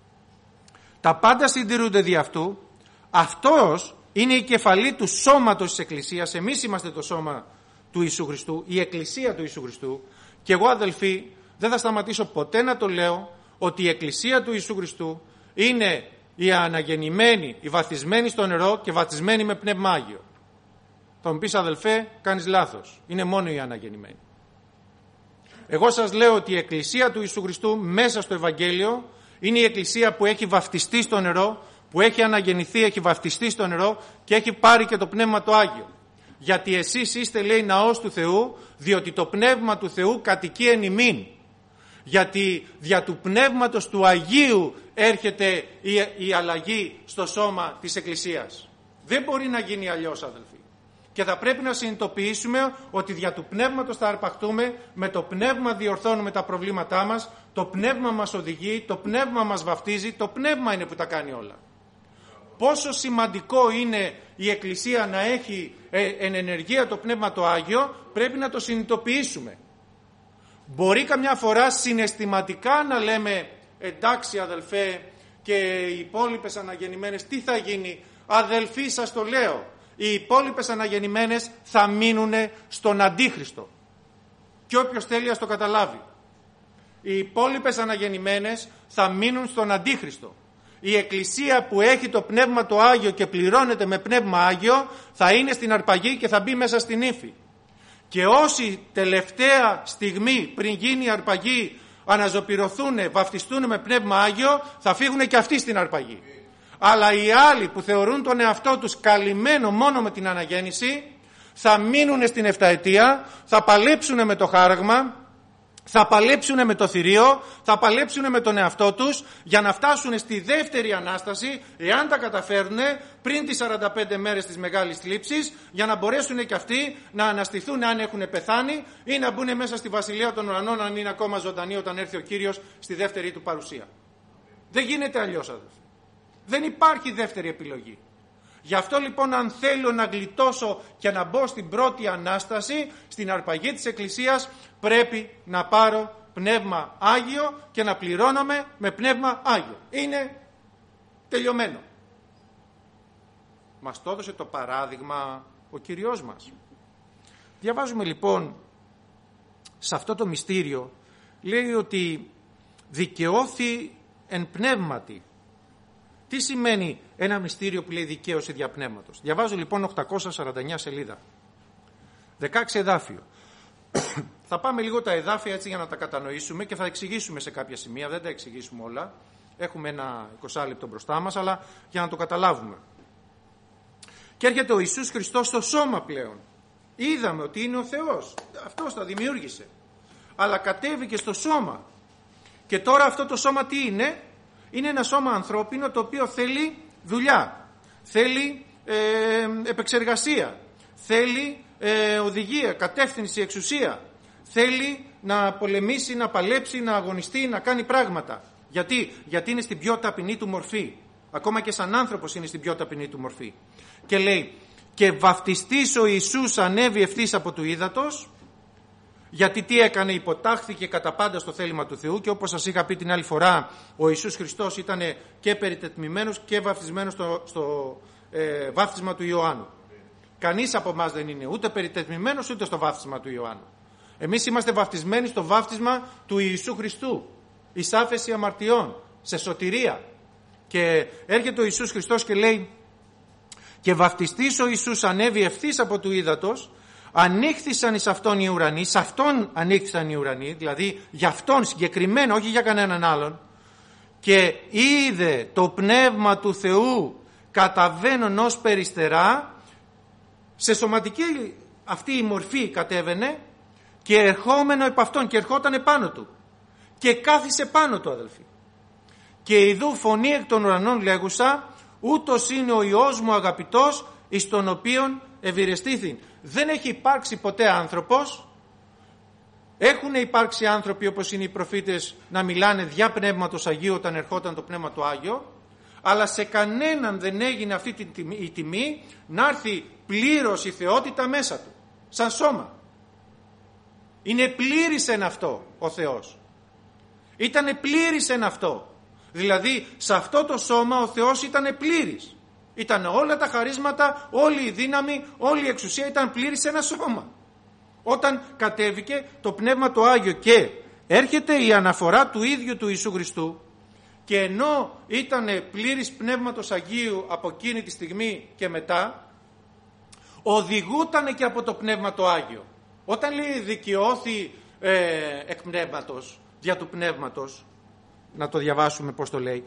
τα πάντα συντηρούνται δι' αυτού. Αυτός είναι η κεφαλή του σώματος της Εκκλησίας. Εμείς είμαστε το σώμα του Ιησού Χριστού, η Εκκλησία του Ιησού Χριστού. Και εγώ, αδελφοί, δεν θα σταματήσω ποτέ να το λέω ότι η Εκκλησία του Ιησού Χριστού είναι η αναγεννημένη, η βαθισμένη στο νερό και βαθισμένη με Πνεύμα Άγιο. Θα μου πεις, αδελφέ, κάνεις λάθος. Είναι μόνο η αναγεννημένη. Εγώ σας λέω ότι η Εκκλησία του Ιησού Χριστού μέσα στο Ευαγγέλιο είναι η Εκκλησία που έχει βαφτιστεί στο νερό, που έχει αναγεννηθεί, έχει βαφτιστεί στο νερό και έχει πάρει και το Πνεύμα το Άγιο. Γιατί εσείς είστε, λέει, ναός του Θεού, διότι το Πνεύμα του Θεού κατοικεί εν ημίν. Γιατί δια του Πνεύματος του Αγίου έρχεται η, η αλλαγή στο σώμα της Εκκλησίας. Δεν μπορεί να γίνει αλλιώς, αδελφοί. Και θα πρέπει να συνειδητοποιήσουμε ότι δια του Πνεύματος θα αρπαχτούμε, με το Πνεύμα διορθώνουμε τα προβλήματά μας, το Πνεύμα μας οδηγεί, το Πνεύμα μας βαφτίζει, το Πνεύμα είναι που τα κάνει όλα. Πόσο σημαντικό είναι η Εκκλησία να έχει ε, εν ενεργεία το Πνεύμα το Άγιο, πρέπει να το συνειδητοποιήσουμε. Μπορεί καμιά φορά συναισθηματικά να λέμε, εντάξει αδελφέ, και οι υπόλοιπες αναγεννημένες τι θα γίνει? Αδελφοί, σας το λέω, οι υπόλοιπες αναγεννημένες θα μείνουν στον Αντίχριστο. Και όποιος θέλει ας το καταλάβει. Οι υπόλοιπες αναγεννημένες θα μείνουν στον Αντίχριστο. Η Εκκλησία που έχει το Πνεύμα το Άγιο και πληρώνεται με Πνεύμα Άγιο θα είναι στην αρπαγή και θα μπει μέσα στην ύφη. Και όσοι τελευταία στιγμή πριν γίνει η αρπαγή αναζωπυρωθούν, βαφτιστούν με Πνεύμα Άγιο, θα φύγουν και αυτοί στην αρπαγή. Αλλά οι άλλοι που θεωρούν τον εαυτό τους καλυμμένο μόνο με την αναγέννηση θα μείνουν στην εφταετία, θα παλέψουν με το χάραγμα, θα παλέψουν με το θηρίο, θα παλέψουν με τον εαυτό τους για να φτάσουν στη δεύτερη Ανάσταση, εάν τα καταφέρουν, πριν τις σαράντα πέντε μέρες της Μεγάλης Θλίψης, για να μπορέσουν και αυτοί να αναστηθούν αν έχουν πεθάνει ή να μπουν μέσα στη Βασιλεία των Ουρανών αν είναι ακόμα ζωντανοί όταν έρθει ο Κύριος στη δεύτερη του παρουσία. Δεν γίνεται αλλιώς, αδελφοί. Δεν υπάρχει δεύτερη επιλογή. Γι' αυτό λοιπόν αν θέλω να γλιτώσω και να μπω στην πρώτη Ανάσταση, στην αρπαγή της Εκκλησίας, πρέπει να πάρω Πνεύμα Άγιο και να πληρώνομαι με Πνεύμα Άγιο. Είναι τελειωμένο. Μας το έδωσε το παράδειγμα ο Κυριός μας. Διαβάζουμε λοιπόν σε αυτό το μυστήριο, λέει ότι δικαιώθη εν πνεύματι. Τι σημαίνει ένα μυστήριο που λέει δικαίωση δια πνεύματος? Διαβάζω λοιπόν οκτακόσια σαράντα εννιά σελίδα, δεκαέξι εδάφιο. Θα πάμε λίγο τα εδάφια έτσι για να τα κατανοήσουμε και θα εξηγήσουμε σε κάποια σημεία, δεν τα εξηγήσουμε όλα. Έχουμε ένα είκοσι λεπτό μπροστά μας, αλλά για να το καταλάβουμε. Και έρχεται ο Ιησούς Χριστός στο σώμα πλέον. Είδαμε ότι είναι ο Θεός, αυτός τα δημιούργησε. Αλλά κατέβηκε στο σώμα. Και τώρα αυτό το σώμα τι είναι? Είναι ένα σώμα ανθρώπινο το οποίο θέλει δουλειά, θέλει ε, επεξεργασία, θέλει ε, οδηγία, κατεύθυνση, εξουσία. Θέλει να πολεμήσει, να παλέψει, να αγωνιστεί, να κάνει πράγματα. Γιατί? Γιατί είναι στην πιο ταπεινή του μορφή. Ακόμα και σαν άνθρωπος είναι στην πιο ταπεινή του μορφή. Και λέει, και βαφτιστής ο Ιησούς ανέβη ευθύς από του ύδατος, γιατί τι έκανε? Υποτάχθηκε κατά πάντα στο θέλημα του Θεού, και όπως σας είχα πει την άλλη φορά, ο Ιησούς Χριστός ήταν και περιτετμημένος και βαφτισμένος στο, στο ε, βάφτισμα του Ιωάννου. Κανείς από εμάς δεν είναι ούτε περιτετμημένος ούτε στο βάφτισμα του Ιωάννου. Εμείς είμαστε βαφτισμένοι στο βάφτισμα του Ιησού Χριστού, εις άφεση αμαρτιών, σε σωτηρία. Και έρχεται ο Ιησούς Χριστός και λέει, και βαφτιστής ο Ιησούς ανέβη ευθύς από του ύδατος, ανοίχθησαν εις αυτόν οι ουρανοί, σε αυτόν ανοίχθησαν οι ουρανοί, δηλαδή για αυτόν συγκεκριμένο, όχι για κανέναν άλλον, και είδε το Πνεύμα του Θεού καταβαίνον ως περιστερά, σε σωματική αυτή η μορφή κατέβαινε και ερχόμενο επ' αυτόν, και ερχόταν επάνω του και κάθισε πάνω του, αδελφοί. Και ειδού φωνή εκ των ουρανών λέγουσα, ούτως είναι ο Υιός μου αγαπητός, εις τον οποίον ευηρεστήθην. Δεν έχει υπάρξει ποτέ άνθρωπος, έχουν υπάρξει άνθρωποι όπως είναι οι προφήτες να μιλάνε δια Πνεύματος Αγίου όταν ερχόταν το Πνεύμα το Άγιο, αλλά σε κανέναν δεν έγινε αυτή τη τιμή, η τιμή να έρθει πλήρως η θεότητα μέσα του, σαν σώμα. Είναι πλήρης εν αυτό ο Θεός. Ήτανε πλήρης εν αυτό. Δηλαδή σε αυτό το σώμα ο Θεός ήταν πλήρης. Ήταν όλα τα χαρίσματα, όλη η δύναμη, όλη η εξουσία ήταν πλήρης σε ένα σώμα. Όταν κατέβηκε το Πνεύμα το Άγιο και έρχεται η αναφορά του ίδιου του Ιησού Χριστού, και ενώ ήταν πλήρης Πνεύματος Αγίου από εκείνη τη στιγμή και μετά, οδηγούταν και από το Πνεύμα το Άγιο. Όταν λέει δικαιώθη ε, εκ πνεύματος, δια του πνεύματος, να το διαβάσουμε πώς το λέει,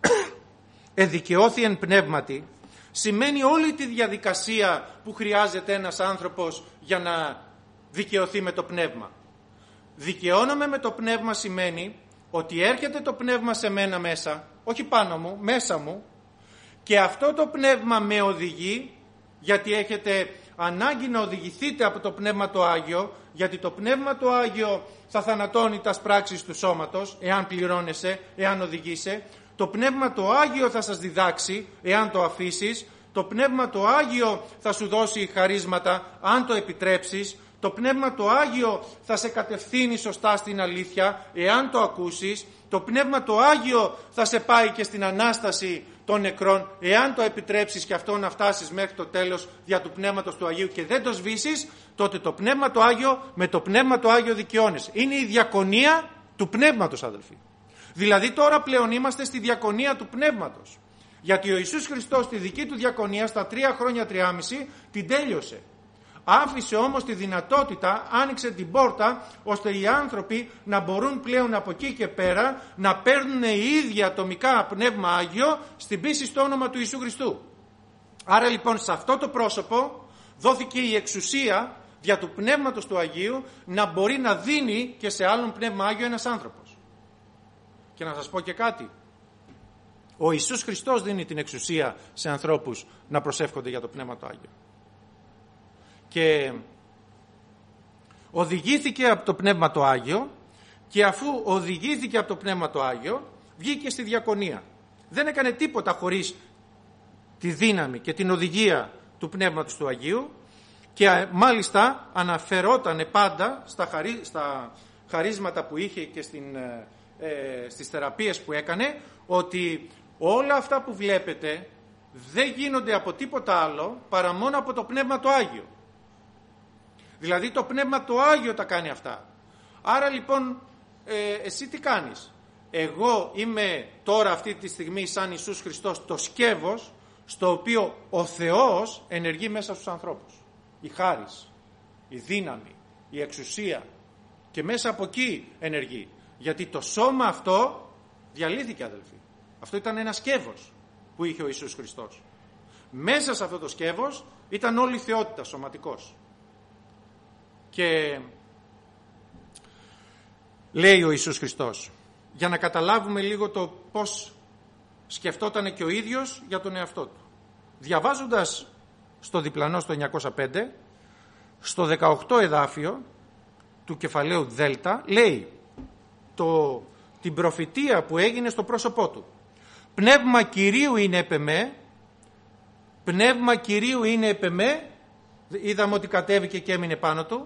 εδικαιώθη εν πνεύματι, σημαίνει όλη τη διαδικασία που χρειάζεται ένας άνθρωπος για να δικαιωθεί με το πνεύμα. Δικαιώνομαι με το πνεύμα σημαίνει ότι έρχεται το πνεύμα σε μένα μέσα, όχι πάνω μου, μέσα μου, και αυτό το πνεύμα με οδηγεί, γιατί έχετε ανάγκη να οδηγηθείτε από το Πνεύμα το Άγιο, γιατί το Πνεύμα το Άγιο θα θανατώνει τα πράξεις του σώματος, εάν πληρώνεσαι, εάν οδηγείσαι. Το Πνεύμα το Άγιο θα σας διδάξει, εάν το αφήσεις. Το Πνεύμα το Άγιο θα σου δώσει χαρίσματα, αν το επιτρέψεις. Το Πνεύμα το Άγιο θα σε κατευθύνει σωστά στην αλήθεια, εάν το ακούσεις. Το Πνεύμα το Άγιο θα σε πάει και στην Ανάσταση των νεκρών, εάν το επιτρέψεις και αυτό να φτάσεις μέχρι το τέλος δια του Πνεύματος του Αγίου και δεν το σβήσεις, τότε το Πνεύμα το Άγιο, με το Πνεύμα το Άγιο δικαιώνεσαι. Είναι η διακονία του Πνεύματος, αδελφοί. Δηλαδή τώρα πλέον είμαστε στη διακονία του Πνεύματος. Γιατί ο Ιησούς Χριστός τη δική του διακονία στα τρία χρόνια τριάμιση την τέλειωσε. Άφησε όμως τη δυνατότητα, άνοιξε την πόρτα, ώστε οι άνθρωποι να μπορούν πλέον από εκεί και πέρα να παίρνουν οι ίδιοι ατομικά Πνεύμα Άγιο στην πίστη στο όνομα του Ιησού Χριστού. Άρα λοιπόν σε αυτό το πρόσωπο δόθηκε η εξουσία δια του Πνεύματος του Αγίου να μπορεί να δίνει και σε άλλον Πνεύμα Άγιο ένας άνθρωπος. Και να σας πω και κάτι. Ο Ιησούς Χριστός δίνει την εξουσία σε ανθρώπους να προσεύχονται για το Πνεύμα το Άγιο. Και οδηγήθηκε από το Πνεύμα το Άγιο, και αφού οδηγήθηκε από το Πνεύμα το Άγιο βγήκε στη διακονία. Δεν έκανε τίποτα χωρίς τη δύναμη και την οδηγία του Πνεύματος του Αγίου και μάλιστα αναφερόταν πάντα στα, χαρί, στα χαρίσματα που είχε και στην, ε, στις θεραπείες που έκανε, ότι όλα αυτά που βλέπετε δεν γίνονται από τίποτα άλλο παρά μόνο από το Πνεύμα το Άγιο. Δηλαδή το Πνεύμα το Άγιο τα κάνει αυτά. Άρα λοιπόν ε, εσύ τι κάνεις? Εγώ είμαι τώρα αυτή τη στιγμή σαν Ιησούς Χριστός το σκεύος στο οποίο ο Θεός ενεργεί μέσα στους ανθρώπους. Η χάρις, η δύναμη, η εξουσία και μέσα από εκεί ενεργεί. Γιατί το σώμα αυτό διαλύθηκε, αδελφοί. Αυτό ήταν ένα σκεύος που είχε ο Ιησούς Χριστός. Μέσα σε αυτό το σκεύος ήταν όλη η θεότητα σωματικός. Και λέει ο Ιησούς Χριστός, για να καταλάβουμε λίγο το πώς σκεφτόταν και ο ίδιος για τον εαυτό του. Διαβάζοντας στο διπλανό στο εννιακόσια πέντε, στο δεκαοκτώ εδάφιο του κεφαλαίου Δέλτα, λέει το, την προφητεία που έγινε στο πρόσωπό του. Πνεύμα Κυρίου είναι επ' εμέ, πνεύμα Κυρίου είναι επ' εμέ, είδαμε ότι κατέβηκε και έμεινε πάνω του,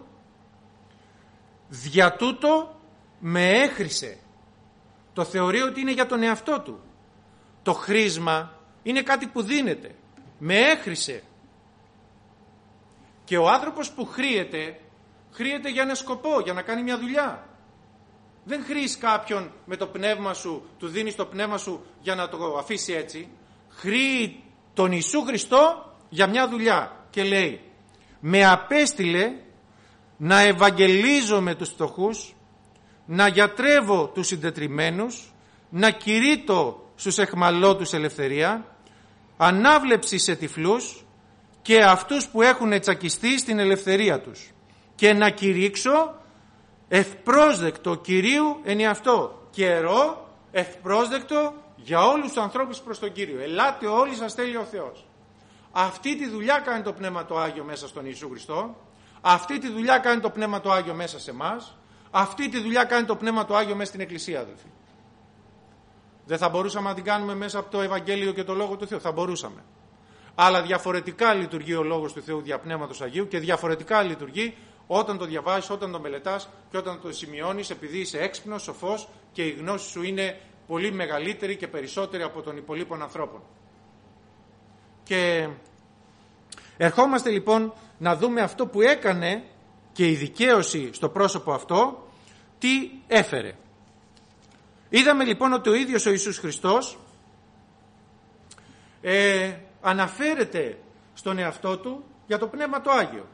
δια τούτο με έχρισε. Το θεωρεί ότι είναι για τον εαυτό του. Το χρήσμα είναι κάτι που δίνεται. Με έχρισε. Και ο άνθρωπος που χρήεται, χρήεται για ένα σκοπό, για να κάνει μια δουλειά. Δεν χρήεις κάποιον με το πνεύμα σου, του δίνεις το πνεύμα σου για να το αφήσει έτσι. Χρήει τον Ιησού Χριστό για μια δουλειά. Και λέει, με απέστειλε να ευαγγελίζω με τους φτωχούς, να γιατρεύω τους συντετριμμένους, να κηρύττω στους εχμαλώτους ελευθερία, ανάβλεψη σε τυφλούς και αυτούς που έχουν τσακιστεί στην ελευθερία τους, και να κηρύξω ευπρόσδεκτο Κυρίου εν εαυτό, καιρό ευπρόσδεκτο για όλους τους ανθρώπους προς τον Κύριο. Ελάτε όλοι, σας θέλει ο Θεός. Αυτή τη δουλειά κάνει το Πνεύμα το Άγιο μέσα στον Ιησού Χριστό. Αυτή τη δουλειά κάνει το Πνεύμα το Άγιο μέσα σε εμάς. Αυτή τη δουλειά κάνει το Πνεύμα το Άγιο μέσα στην Εκκλησία, αδελφοί. Δεν θα μπορούσαμε να την κάνουμε μέσα από το Ευαγγέλιο και το Λόγο του Θεού? Θα μπορούσαμε. Αλλά διαφορετικά λειτουργεί ο Λόγος του Θεού δια Πνεύματος Αγίου και διαφορετικά λειτουργεί όταν το διαβάζεις, όταν το μελετάς και όταν το σημειώνεις, επειδή είσαι έξυπνος, σοφός και η γνώση σου είναι πολύ μεγαλύτερη και περισσότερη από των υπολείπων ανθρώπων. Και ερχόμαστε λοιπόν να δούμε αυτό που έκανε και η δικαίωση στο πρόσωπο αυτό, τι έφερε. Είδαμε λοιπόν ότι ο ίδιος ο Ιησούς Χριστός ε, αναφέρεται στον εαυτό του για το Πνεύμα το Άγιο.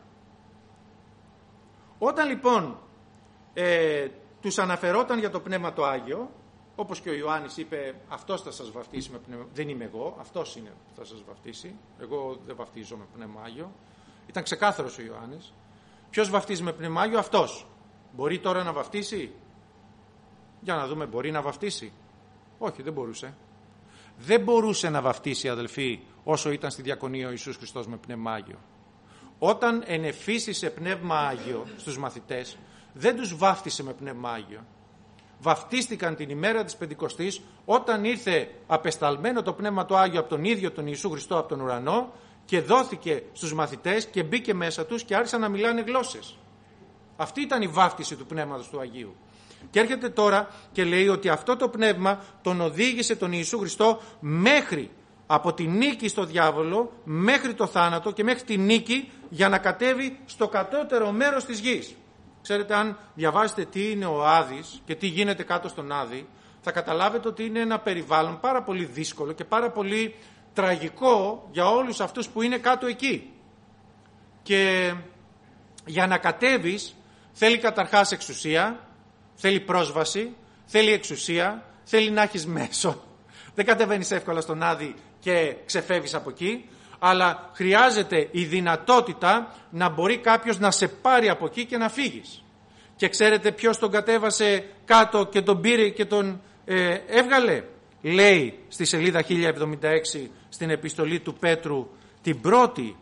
Όταν λοιπόν ε, τους αναφερόταν για το Πνεύμα το Άγιο, όπως και ο Ιωάννης είπε, αυτός θα σας βαφτίσει με πνεύμα, δεν είμαι εγώ, αυτός είναι που θα σας βαφτίσει, εγώ δεν βαφτίζω με Πνεύμα Άγιο. Ήταν ξεκάθαρος ο Ιωάννης. Ποιος βαφτίζει με Πνεύμα Άγιο? Αυτός. Μπορεί τώρα να βαφτίσει? Για να δούμε, μπορεί να βαφτίσει? Όχι, δεν μπορούσε. Δεν μπορούσε να βαφτίσει, αδελφοί, όσο ήταν στη διακονία ο Ιησούς Χριστός με Πνεύμα Άγιο. Όταν ενεφύσισε Πνεύμα Άγιο στους μαθητές, δεν τους βάφτισε με Πνεύμα Άγιο. Βαφτίστηκαν την ημέρα της Πεντηκοστής, όταν ήρθε απεσταλμένο το Πνεύμα το Άγιο από τον ίδιο τον Ιησού Χριστό από τον ουρανό και δόθηκε στους μαθητές και μπήκε μέσα τους και άρχισαν να μιλάνε γλώσσες. Αυτή ήταν η βάφτιση του Πνεύματος του Αγίου. Και έρχεται τώρα και λέει ότι αυτό το Πνεύμα τον οδήγησε τον Ιησού Χριστό μέχρι από τη νίκη στο διάβολο, μέχρι το θάνατο και μέχρι τη νίκη, για να κατέβει στο κατώτερο μέρος της γης. Ξέρετε, αν διαβάσετε τι είναι ο Άδης και τι γίνεται κάτω στον Άδη, θα καταλάβετε ότι είναι ένα περιβάλλον πάρα πολύ δύσκολο και πάρα πολύ τραγικό για όλους αυτούς που είναι κάτω εκεί. Και για να κατέβεις θέλει καταρχάς εξουσία, θέλει πρόσβαση, θέλει εξουσία, θέλει να έχεις μέσο. Δεν κατεβαίνεις εύκολα στον Άδη και ξεφεύγεις από εκεί, αλλά χρειάζεται η δυνατότητα να μπορεί κάποιος να σε πάρει από εκεί και να φύγεις. Και ξέρετε ποιος τον κατέβασε κάτω και τον πήρε και τον ε, έβγαλε? Λέει στη σελίδα χίλια εβδομήντα έξι στην επιστολή του Πέτρου, την πρώτη,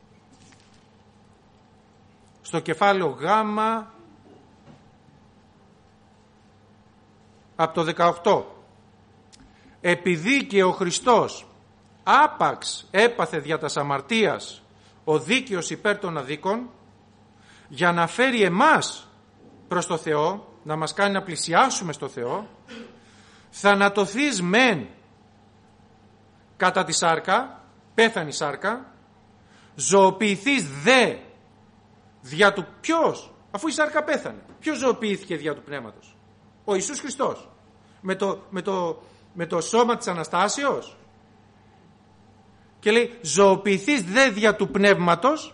στο κεφάλαιο Γ, από το δεκαοκτώ. Επειδή και ο Χριστός άπαξ έπαθε δια τας αμαρτίας ο δίκαιος υπέρ των αδίκων, για να φέρει εμάς προς το Θεό, να μας κάνει να πλησιάσουμε στο Θεό, θανατωθείς μεν κατά τη σάρκα, πέθανε η σάρκα, ζωοποιηθείς δε δια του ποιος, αφού η σάρκα πέθανε, ποιος ζωοποιήθηκε δια του πνεύματος? Ο Ιησούς Χριστός, με το, με το, με το σώμα της Αναστάσεως. Και λέει ζωοποιηθείς δε δια του πνεύματος,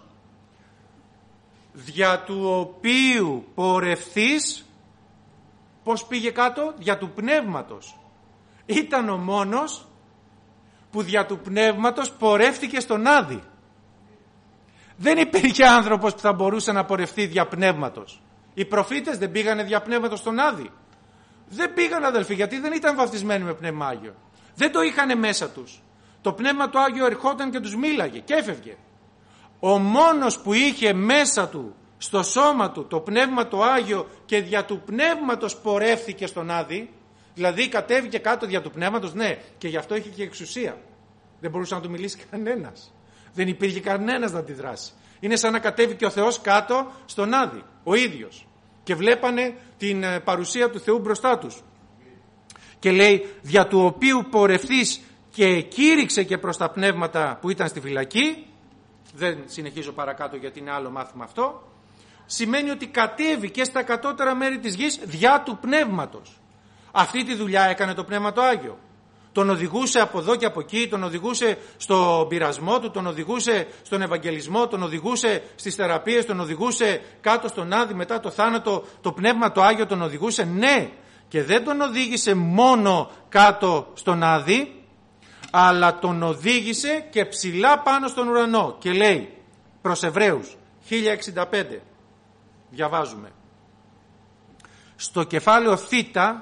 δια του οποίου πορευθείς. Πώς πήγε κάτω? Δια του πνεύματος. Ήταν ο μόνος που δια του πνεύματος πορεύτηκε στον Άδη. Δεν υπήρχε άνθρωπος που θα μπορούσε να πορευτεί δια πνεύματος. Οι προφήτες δεν πήγανε δια πνεύματος στον Άδη? Δεν πήγαν, αδελφοί, γιατί δεν ήταν βαφτισμένοι με Πνεύμα Άγιο. Δεν το είχανε μέσα τους. Το Πνεύμα του Άγιο ερχόταν και τους μίλαγε και έφευγε. Ο μόνος που είχε μέσα του, στο σώμα του, το Πνεύμα το Άγιο και δια του Πνεύματος πορεύθηκε στον Άδη, δηλαδή κατέβηκε κάτω δια του Πνεύματος, ναι, και γι' αυτό είχε και εξουσία. Δεν μπορούσε να του μιλήσει κανένας. Δεν υπήρχε κανένας να αντιδράσει. Είναι σαν να κατέβηκε ο Θεός κάτω στον Άδη, ο ίδιος. Και βλέπανε την παρουσία του Θεού μπροστά τους. Και λέει, δια του οποίου πορευθείς και κήρυξε και προς τα πνεύματα που ήταν στη φυλακή. Δεν συνεχίζω παρακάτω γιατί είναι άλλο μάθημα αυτό. Σημαίνει ότι κατέβηκε στα κατώτερα μέρη της γης δια του πνεύματος. Αυτή τη δουλειά έκανε το Πνεύμα το Άγιο. Τον οδηγούσε από εδώ και από εκεί, τον οδηγούσε στον πειρασμό του, τον οδηγούσε στον Ευαγγελισμό, τον οδηγούσε στις θεραπείες, τον οδηγούσε κάτω στον Άδη μετά το θάνατο. Το Πνεύμα το Άγιο τον οδηγούσε, ναι, και δεν τον οδήγησε μόνο κάτω στον Άδη, αλλά τον οδήγησε και ψηλά πάνω στον ουρανό. Και λέει προς Εβραίους χίλια εξήντα πέντε, διαβάζουμε, στο κεφάλαιο Θ,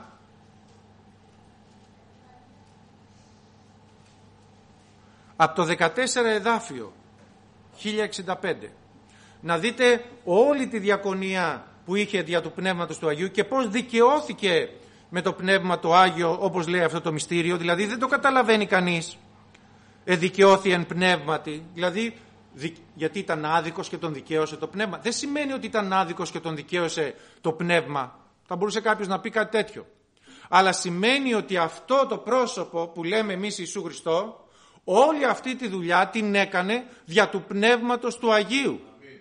από το δεκατέσσερα εδάφιο, χίλια εξήντα πέντε, να δείτε όλη τη διακονία που είχε δια του Πνεύματος του Αγίου και πώς δικαιώθηκε με το Πνεύμα το Άγιο, όπως λέει αυτό το μυστήριο. Δηλαδή δεν το καταλαβαίνει κανείς. Εδικαιώθη εν πνεύματι, δηλαδή γιατί ήταν άδικος και τον δικαίωσε το Πνεύμα. Δεν σημαίνει ότι ήταν άδικος και τον δικαίωσε το Πνεύμα. Θα μπορούσε κάποιος να πει κάτι τέτοιο. Αλλά σημαίνει ότι αυτό το πρόσωπο που λέμε εμείς Ιησού Χριστό, όλη αυτή τη δουλειά την έκανε δια του Πνεύματος του Αγίου.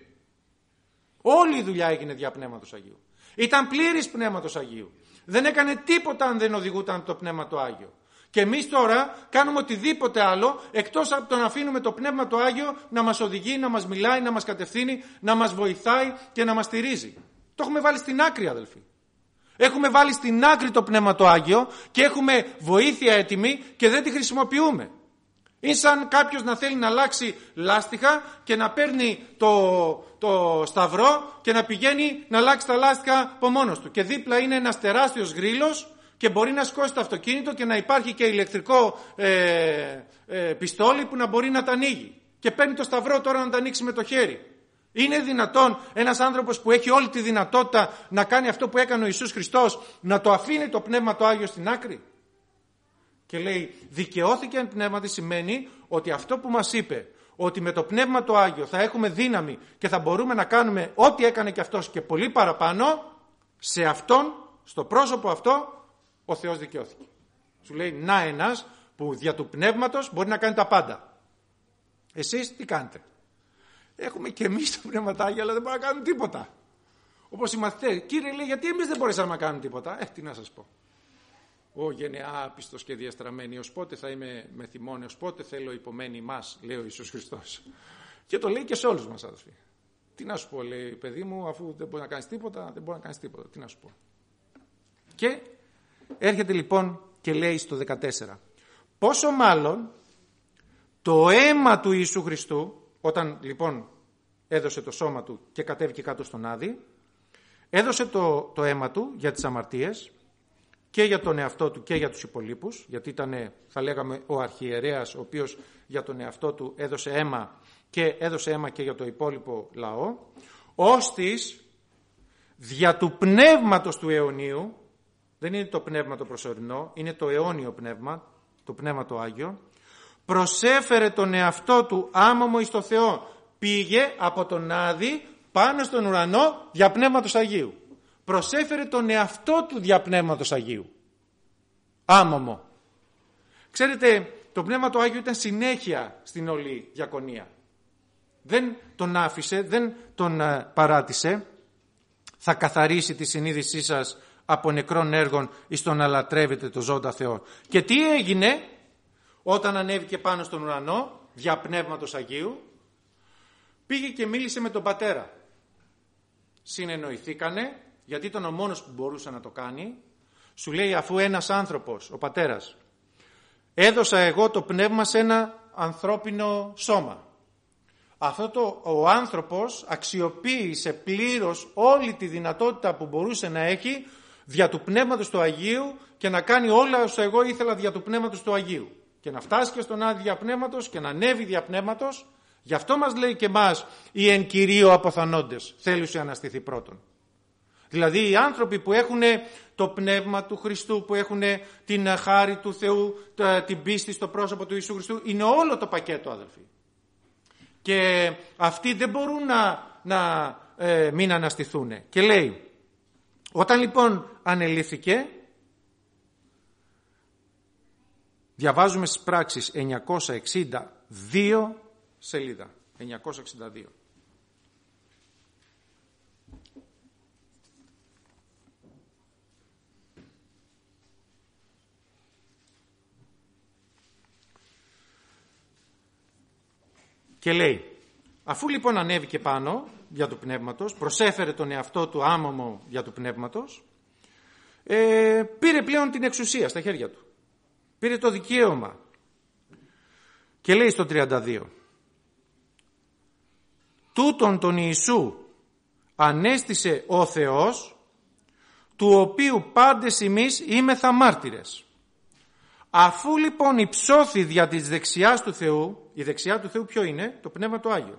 Όλη η δουλειά έγινε δια Πνεύματος Αγίου. Ήταν πλήρης Πνεύματος Αγίου. Δεν έκανε τίποτα αν δεν οδηγούταν το Πνεύμα το Άγιο. Και εμείς τώρα κάνουμε οτιδήποτε άλλο εκτός από το να αφήνουμε το Πνεύμα το Άγιο να μας οδηγεί, να μας μιλάει, να μας κατευθύνει, να μας βοηθάει και να μας στηρίζει. Το έχουμε βάλει στην άκρη, αδελφοί. Έχουμε βάλει στην άκρη το Πνεύμα το Άγιο και έχουμε βοήθεια έτοιμη και δεν τη χρησιμοποιούμε. Είναι σαν κάποιος να θέλει να αλλάξει λάστιχα και να παίρνει το, το σταυρό και να πηγαίνει να αλλάξει τα λάστιχα από μόνος του. Και δίπλα είναι ένας τεράστιος γρίλος και μπορεί να σκώσει το αυτοκίνητο και να υπάρχει και ηλεκτρικό ε, ε, πιστόλι που να μπορεί να τα ανοίγει. Και παίρνει το σταυρό τώρα να τα ανοίξει με το χέρι. Είναι δυνατόν ένας άνθρωπος που έχει όλη τη δυνατότητα να κάνει αυτό που έκανε ο Ιησούς Χριστός, να το αφήνει το Πνεύμα το Άγιο στην άκρη? Και λέει δικαιώθηκε εν πνεύματι, σημαίνει ότι αυτό που μας είπε, ότι με το Πνεύμα το Άγιο θα έχουμε δύναμη και θα μπορούμε να κάνουμε ό,τι έκανε και αυτός και πολύ παραπάνω, σε αυτόν, στο πρόσωπο αυτό, ο Θεός δικαιώθηκε. Σου λέει να ένας που δια του Πνεύματος μπορεί να κάνει τα πάντα. Εσείς τι κάνετε? Έχουμε και εμείς το Πνεύμα το Άγιο, αλλά δεν μπορούμε να κάνουμε τίποτα. Όπως οι μαθητές, κύριε, λέει, γιατί εμείς δεν μπορέσαμε να κάνουμε τίποτα? Ε, τι να σας πω. Ω γενεά άπιστος και διαστραμμένη, ως πότε θα είμαι με θυμώνει, ως πότε θέλω υπομένη μας, λέει ο Ιησούς Χριστός. Και το λέει και σε όλους μας, αδελφοί. Τι να σου πω, λέει, παιδί μου, αφού δεν μπορεί να κάνεις τίποτα, δεν μπορεί να κάνεις τίποτα. Τι να σου πω. Και έρχεται λοιπόν και λέει στο δεκατέσσερα, πόσο μάλλον το αίμα του Ιησού Χριστού, όταν λοιπόν έδωσε το σώμα του και κατέβηκε κάτω στον Άδη, έδωσε το, το αίμα του για τις αμαρτίες και για τον εαυτό του και για τους υπολείπους, γιατί ήταν, θα λέγαμε, ο αρχιερέας ο οποίος για τον εαυτό του έδωσε αίμα και έδωσε αίμα και για το υπόλοιπο λαό, ώστις δια του πνεύματος του αιωνίου, δεν είναι το πνεύμα το προσωρινό, είναι το αιώνιο πνεύμα, το Πνεύμα το Άγιο, προσέφερε τον εαυτό του άμωμο εις το Θεό. Πήγε από τον Άδη πάνω στον ουρανό δια Πνεύματος Αγίου. Προσέφερε τον εαυτό του δια Πνεύματος Αγίου. Άμωμο. Ξέρετε, το Πνεύμα του Άγιο ήταν συνέχεια στην όλη διακονία. Δεν τον άφησε, δεν τον παράτησε. Θα καθαρίσει τη συνείδησή σας από νεκρών έργων εις το να λατρεύετε το ζώντα Θεό. Και τι έγινε όταν ανέβηκε πάνω στον ουρανό δια Πνεύματος Αγίου? Πήγε και μίλησε με τον Πατέρα. Συνεννοηθήκανε, γιατί ήταν ο μόνος που μπορούσε να το κάνει. Σου λέει, αφού ένας άνθρωπος, ο Πατέρας, έδωσα εγώ το πνεύμα σε ένα ανθρώπινο σώμα. Αυτό το, ο άνθρωπος αξιοποίησε πλήρως όλη τη δυνατότητα που μπορούσε να έχει δια του Πνεύματος του Αγίου και να κάνει όλα όσα εγώ ήθελα δια του Πνεύματος του Αγίου. Και να φτάσει και στον Άδη δια Πνεύματος και να ανέβει δια Πνεύματος. Γι' αυτό μας λέει και εμάς οι εν κυρίω αποθανόντες. Θέλουσε αναστηθεί πρώτον. Δηλαδή οι άνθρωποι που έχουν το πνεύμα του Χριστού, που έχουν την χάρη του Θεού, την πίστη στο πρόσωπο του Ιησού Χριστού, είναι όλο το πακέτο, αδελφοί. Και αυτοί δεν μπορούν να, να ε, μην αναστηθούν. Και λέει, όταν λοιπόν ανελήφθηκε, διαβάζουμε στις πράξεις εννιακόσια εξήντα δύο σελίδα, εννιακόσια εξήντα δύο. Και λέει, αφού λοιπόν ανέβηκε πάνω για του Πνεύματος, προσέφερε τον εαυτό του άμωμο για του Πνεύματος, ε, πήρε πλέον την εξουσία στα χέρια του. Πήρε το δικαίωμα. Και λέει στο τριάντα δύο, τούτον τον Ιησού ανέστησε ο Θεός, του οποίου πάντες εμείς είμεθα μάρτυρες. Αφού λοιπόν υψώθη δια της δεξιάς του Θεού, η δεξιά του Θεού ποιο είναι? Το Πνεύμα το Άγιο.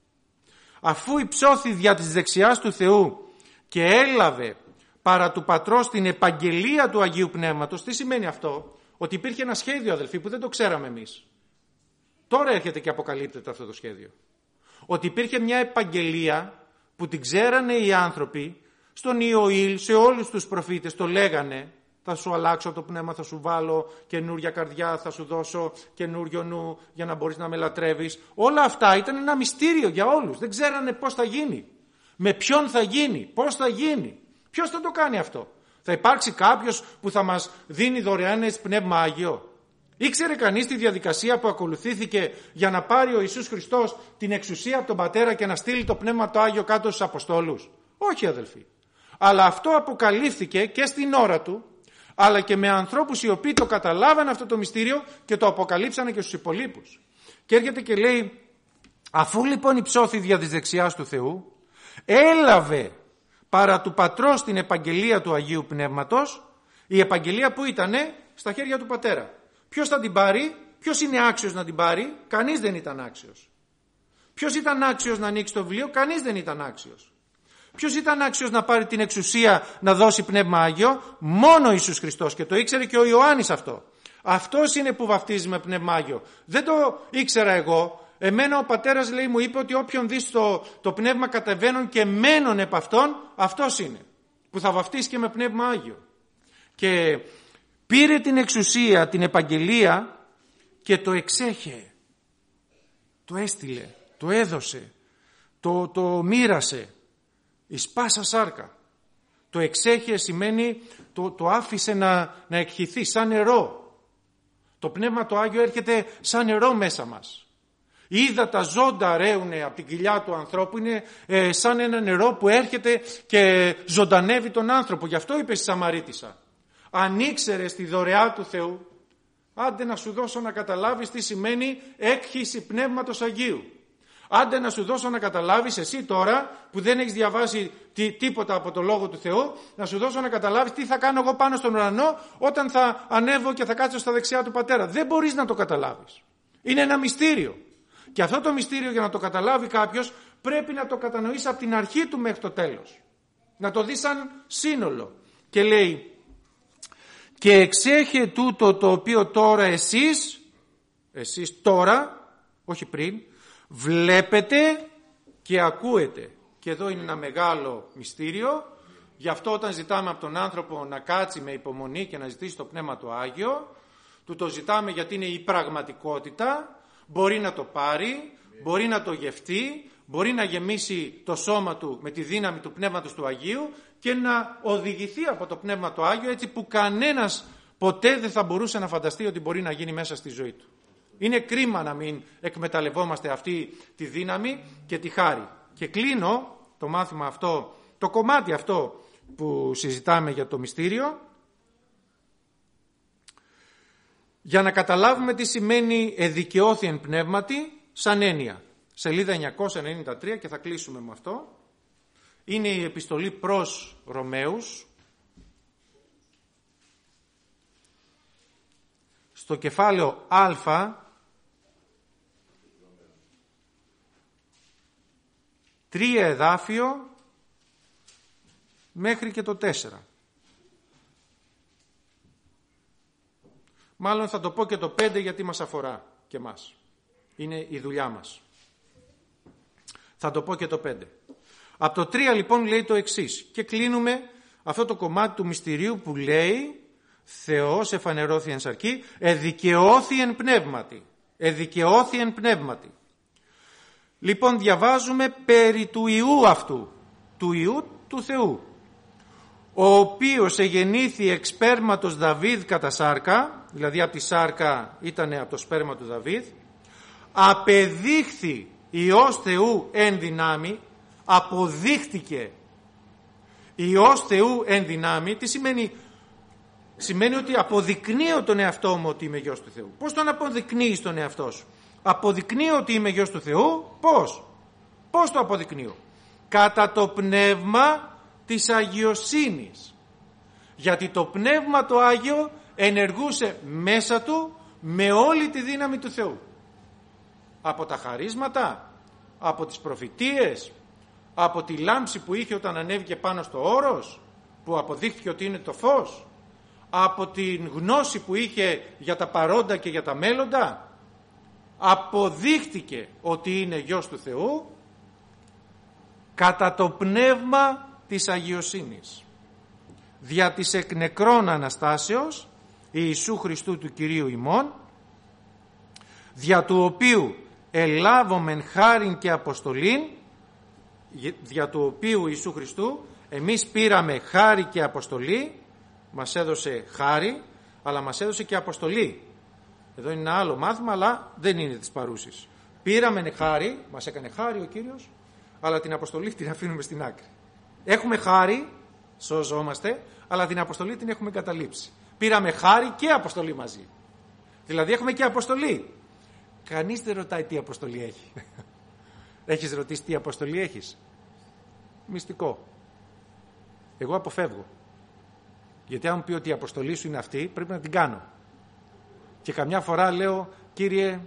Αφού υψώθη δια της δεξιάς του Θεού και έλαβε παρά του Πατρός την επαγγελία του Αγίου Πνεύματος, τι σημαίνει αυτό? Ότι υπήρχε ένα σχέδιο, αδελφοί, που δεν το ξέραμε εμείς. Τώρα έρχεται και αποκαλύπτεται αυτό το σχέδιο. Ότι υπήρχε μια επαγγελία που την ξέρανε οι άνθρωποι, στον Ιωήλ, σε όλους τους προφήτες το λέγανε, θα σου αλλάξω το πνεύμα, θα σου βάλω καινούρια καρδιά, θα σου δώσω καινούριο νου για να μπορείς να με λατρεύεις. Όλα αυτά ήταν ένα μυστήριο για όλους. Δεν ξέρανε πώς θα γίνει, με ποιον θα γίνει, πώς θα γίνει, ποιος θα το κάνει αυτό. Θα υπάρξει κάποιος που θα μας δίνει δωρεάν έτσι πνεύμα Άγιο? Ήξερε κανείς τη διαδικασία που ακολουθήθηκε για να πάρει ο Ιησούς Χριστός την εξουσία από τον Πατέρα και να στείλει το πνεύμα το Άγιο κάτω στους Αποστόλους? Όχι, αδελφοί. Αλλά αυτό αποκαλύφθηκε και στην ώρα του, αλλά και με ανθρώπους οι οποίοι το καταλάβανε αυτό το μυστήριο και το αποκαλύψανε και στους υπολείπους. Και έρχεται και λέει, αφού λοιπόν υψώθη δια της δεξιάς του Θεού, έλαβε παρά του Πατρός την επαγγελία του Αγίου Πνεύματος, η επαγγελία που ήτανε στα χέρια του Πατέρα. Ποιος θα την πάρει? Ποιος είναι άξιος να την πάρει? Κανείς δεν ήταν άξιος. Ποιος ήταν άξιος να ανοίξει το βιβλίο? Κανείς δεν ήταν άξιος. Ποιος ήταν άξιος να πάρει την εξουσία να δώσει πνεύμα Άγιο? Μόνο ο Ιησούς Χριστός, και το ήξερε και ο Ιωάννης αυτό. Αυτός είναι που βαφτίζει με πνεύμα Άγιο. Δεν το ήξερα εγώ. Εμένα ο Πατέρας, λέει, μου είπε ότι όποιον δεις το, το πνεύμα κατεβαίνουν και μένουν επ' αυτόν, αυτός είναι που θα βαφτίσει και με πνεύμα Άγιο. Και πήρε την εξουσία, την επαγγελία και το εξέχε. Το έστειλε, το έδωσε, το, το μοίρασε εις πάσα σάρκα. Το εξέχε σημαίνει το, το άφησε να, να εκχυθεί σαν νερό. Το Πνεύμα το Άγιο έρχεται σαν νερό μέσα μας. Είδα τα ζώντα ρέουνε από την κοιλιά του ανθρώπου, είναι ε, σαν ένα νερό που έρχεται και ζωντανεύει τον άνθρωπο. Γι' αυτό είπε στη Σαμαρίτισσα, αν ήξερες τη δωρεά του Θεού, άντε να σου δώσω να καταλάβεις τι σημαίνει έκχυση Πνεύματος Αγίου. Άντε να σου δώσω να καταλάβεις εσύ τώρα που δεν έχεις διαβάσει τι, τίποτα από το Λόγο του Θεού, να σου δώσω να καταλάβεις τι θα κάνω εγώ πάνω στον ουρανό όταν θα ανέβω και θα κάτσω στα δεξιά του Πατέρα. Δεν μπορείς να το καταλάβεις. Είναι ένα μυστήριο. Και αυτό το μυστήριο, για να το καταλάβει κάποιος, πρέπει να το κατανοήσει από την αρχή του μέχρι το τέλος. Να το δει σαν σύνολο. Και λέει, και εξέχε τούτο το οποίο τώρα εσείς, εσείς τώρα, όχι πριν, βλέπετε και ακούετε. Και εδώ είναι ένα μεγάλο μυστήριο. Γι' αυτό όταν ζητάμε από τον άνθρωπο να κάτσει με υπομονή και να ζητήσει το Πνεύμα το Άγιο, του το ζητάμε γιατί είναι η πραγματικότητα, μπορεί να το πάρει, μπορεί να το γευτεί, μπορεί να γεμίσει το σώμα του με τη δύναμη του Πνεύματος του Αγίου και να οδηγηθεί από το Πνεύμα το Άγιο, έτσι που κανένας ποτέ δεν θα μπορούσε να φανταστεί ότι μπορεί να γίνει μέσα στη ζωή του. Είναι κρίμα να μην εκμεταλλευόμαστε αυτή τη δύναμη και τη χάρη. Και κλείνω το μάθημα αυτό, το κομμάτι αυτό που συζητάμε για το μυστήριο, για να καταλάβουμε τι σημαίνει εδικαιώθη εν πνεύματι σαν έννοια. Σελίδα εννιακόσια ενενήντα τρία και θα κλείσουμε με αυτό. Είναι η επιστολή προς Ρωμαίους. Στο κεφάλαιο Α, τρία εδάφιο μέχρι και το τέσσερα. Μάλλον θα το πω και το πέντε γιατί μας αφορά και μας. Είναι η δουλειά μας. Θα το πω και το πέντε. Από το τρία λοιπόν λέει το εξής. Και κλείνουμε αυτό το κομμάτι του μυστηρίου που λέει Θεός εφανερώθη εν σαρκή, εδικαιώθη εν πνεύματι. Εδικαιώθη εν πνεύματι. Λοιπόν διαβάζουμε περί του Ιού αυτού, του Ιού του Θεού, ο οποίος εγεννήθη εξ σπέρματος Δαβίδ κατά σάρκα, δηλαδή από τη σάρκα ήταν από το σπέρμα του Δαβίδ, απεδείχθη Υιός Θεού εν δυνάμει, αποδείχτηκε Υιός Θεού εν δυνάμει. Τι σημαίνει? Σημαίνει ότι αποδεικνύω τον εαυτό μου ότι είμαι γιος του Θεού. Πώς τον αποδεικνύεις τον εαυτό σου? Αποδεικνύω ότι είμαι γιος του Θεού. Πώς? Πώς το αποδεικνύω? Κατά το πνεύμα της αγιοσύνης. Γιατί το πνεύμα το Άγιο ενεργούσε μέσα του με όλη τη δύναμη του Θεού. Από τα χαρίσματα, από τις προφητείες, από τη λάμψη που είχε όταν ανέβηκε πάνω στο όρος, που αποδείχθηκε ότι είναι το φως, από την γνώση που είχε για τα παρόντα και για τα μέλλοντα, αποδείχτηκε ότι είναι γιος του Θεού κατά το πνεύμα της αγιοσύνης. Δια της εκ νεκρών Αναστάσεως Ιησού Χριστού του Κυρίου ημών, δια του οποίου ελάβομεν χάριν και αποστολήν, δια του οποίου Ιησού Χριστού εμείς πήραμε χάρη και αποστολή. Μας έδωσε χάρη, αλλά μας έδωσε και αποστολή. Εδώ είναι ένα άλλο μάθημα, αλλά δεν είναι της παρούσης. Πήραμε χάρη, μας έκανε χάρη ο Κύριος, αλλά την αποστολή την αφήνουμε στην άκρη. Έχουμε χάρη, σώζομαστε, αλλά την αποστολή την έχουμε καταλήψει. Πήραμε χάρη και αποστολή μαζί. Δηλαδή έχουμε και αποστολή. Κανείς δεν ρωτάει τι αποστολή έχει. Έχεις ρωτήσει τι αποστολή έχεις? Μυστικό. Εγώ αποφεύγω. Γιατί αν μου πει ότι η αποστολή σου είναι αυτή, πρέπει να την κάνω. Και καμιά φορά λέω, Κύριε,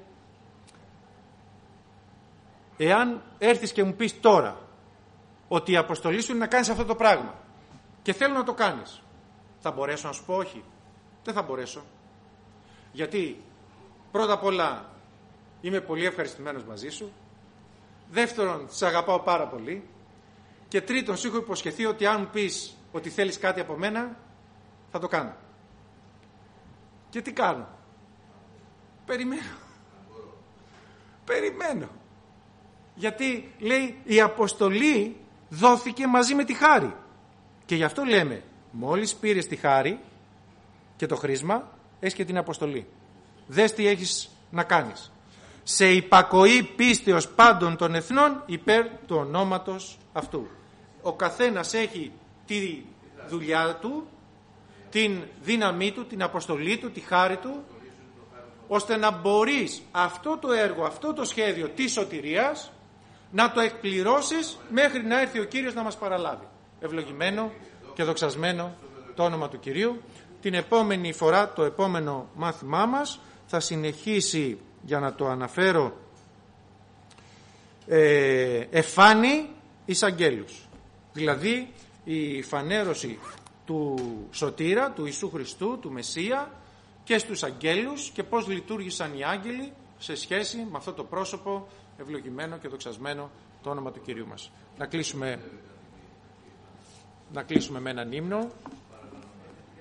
εάν έρθεις και μου πεις τώρα ότι η αποστολή σου είναι να κάνεις αυτό το πράγμα και θέλω να το κάνεις, θα μπορέσω να σου πω όχι? Δεν θα μπορέσω. Γιατί πρώτα απ' όλα είμαι πολύ ευχαριστημένος μαζί σου, δεύτερον σε αγαπάω πάρα πολύ και τρίτον σου έχω υποσχεθεί ότι αν μου πεις ότι θέλεις κάτι από μένα θα το κάνω. Και τι κάνω? Περιμένω. Περιμένω. Γιατί λέει η αποστολή δόθηκε μαζί με τη χάρη. Και γι' αυτό λέμε, μόλις πήρες τη χάρη και το χρήσμα, έχεις και την αποστολή. Δες τι έχεις να κάνεις. Σε υπακοή πίστεως πάντων των εθνών υπέρ του ονόματος αυτού. Ο καθένας έχει τη δουλειά του, την δύναμή του, την αποστολή του, τη χάρη του, ώστε να μπορείς αυτό το έργο, αυτό το σχέδιο της σωτηρίας να το εκπληρώσεις μέχρι να έρθει ο Κύριος να μας παραλάβει. Ευλογημένο και δοξασμένο το όνομα του Κυρίου. Την επόμενη φορά, το επόμενο μάθημά μας θα συνεχίσει, για να το αναφέρω, ε, εφάνει εις αγγέλους. Δηλαδή η φανέρωση του σωτήρα, του Ιησού Χριστού, του Μεσσία, και στους αγγέλους και πώς λειτουργήσαν οι άγγελοι σε σχέση με αυτό το πρόσωπο ευλογημένο και δοξασμένο το όνομα του Κυρίου μας. Να κλείσουμε, να κλείσουμε με έναν ύμνο.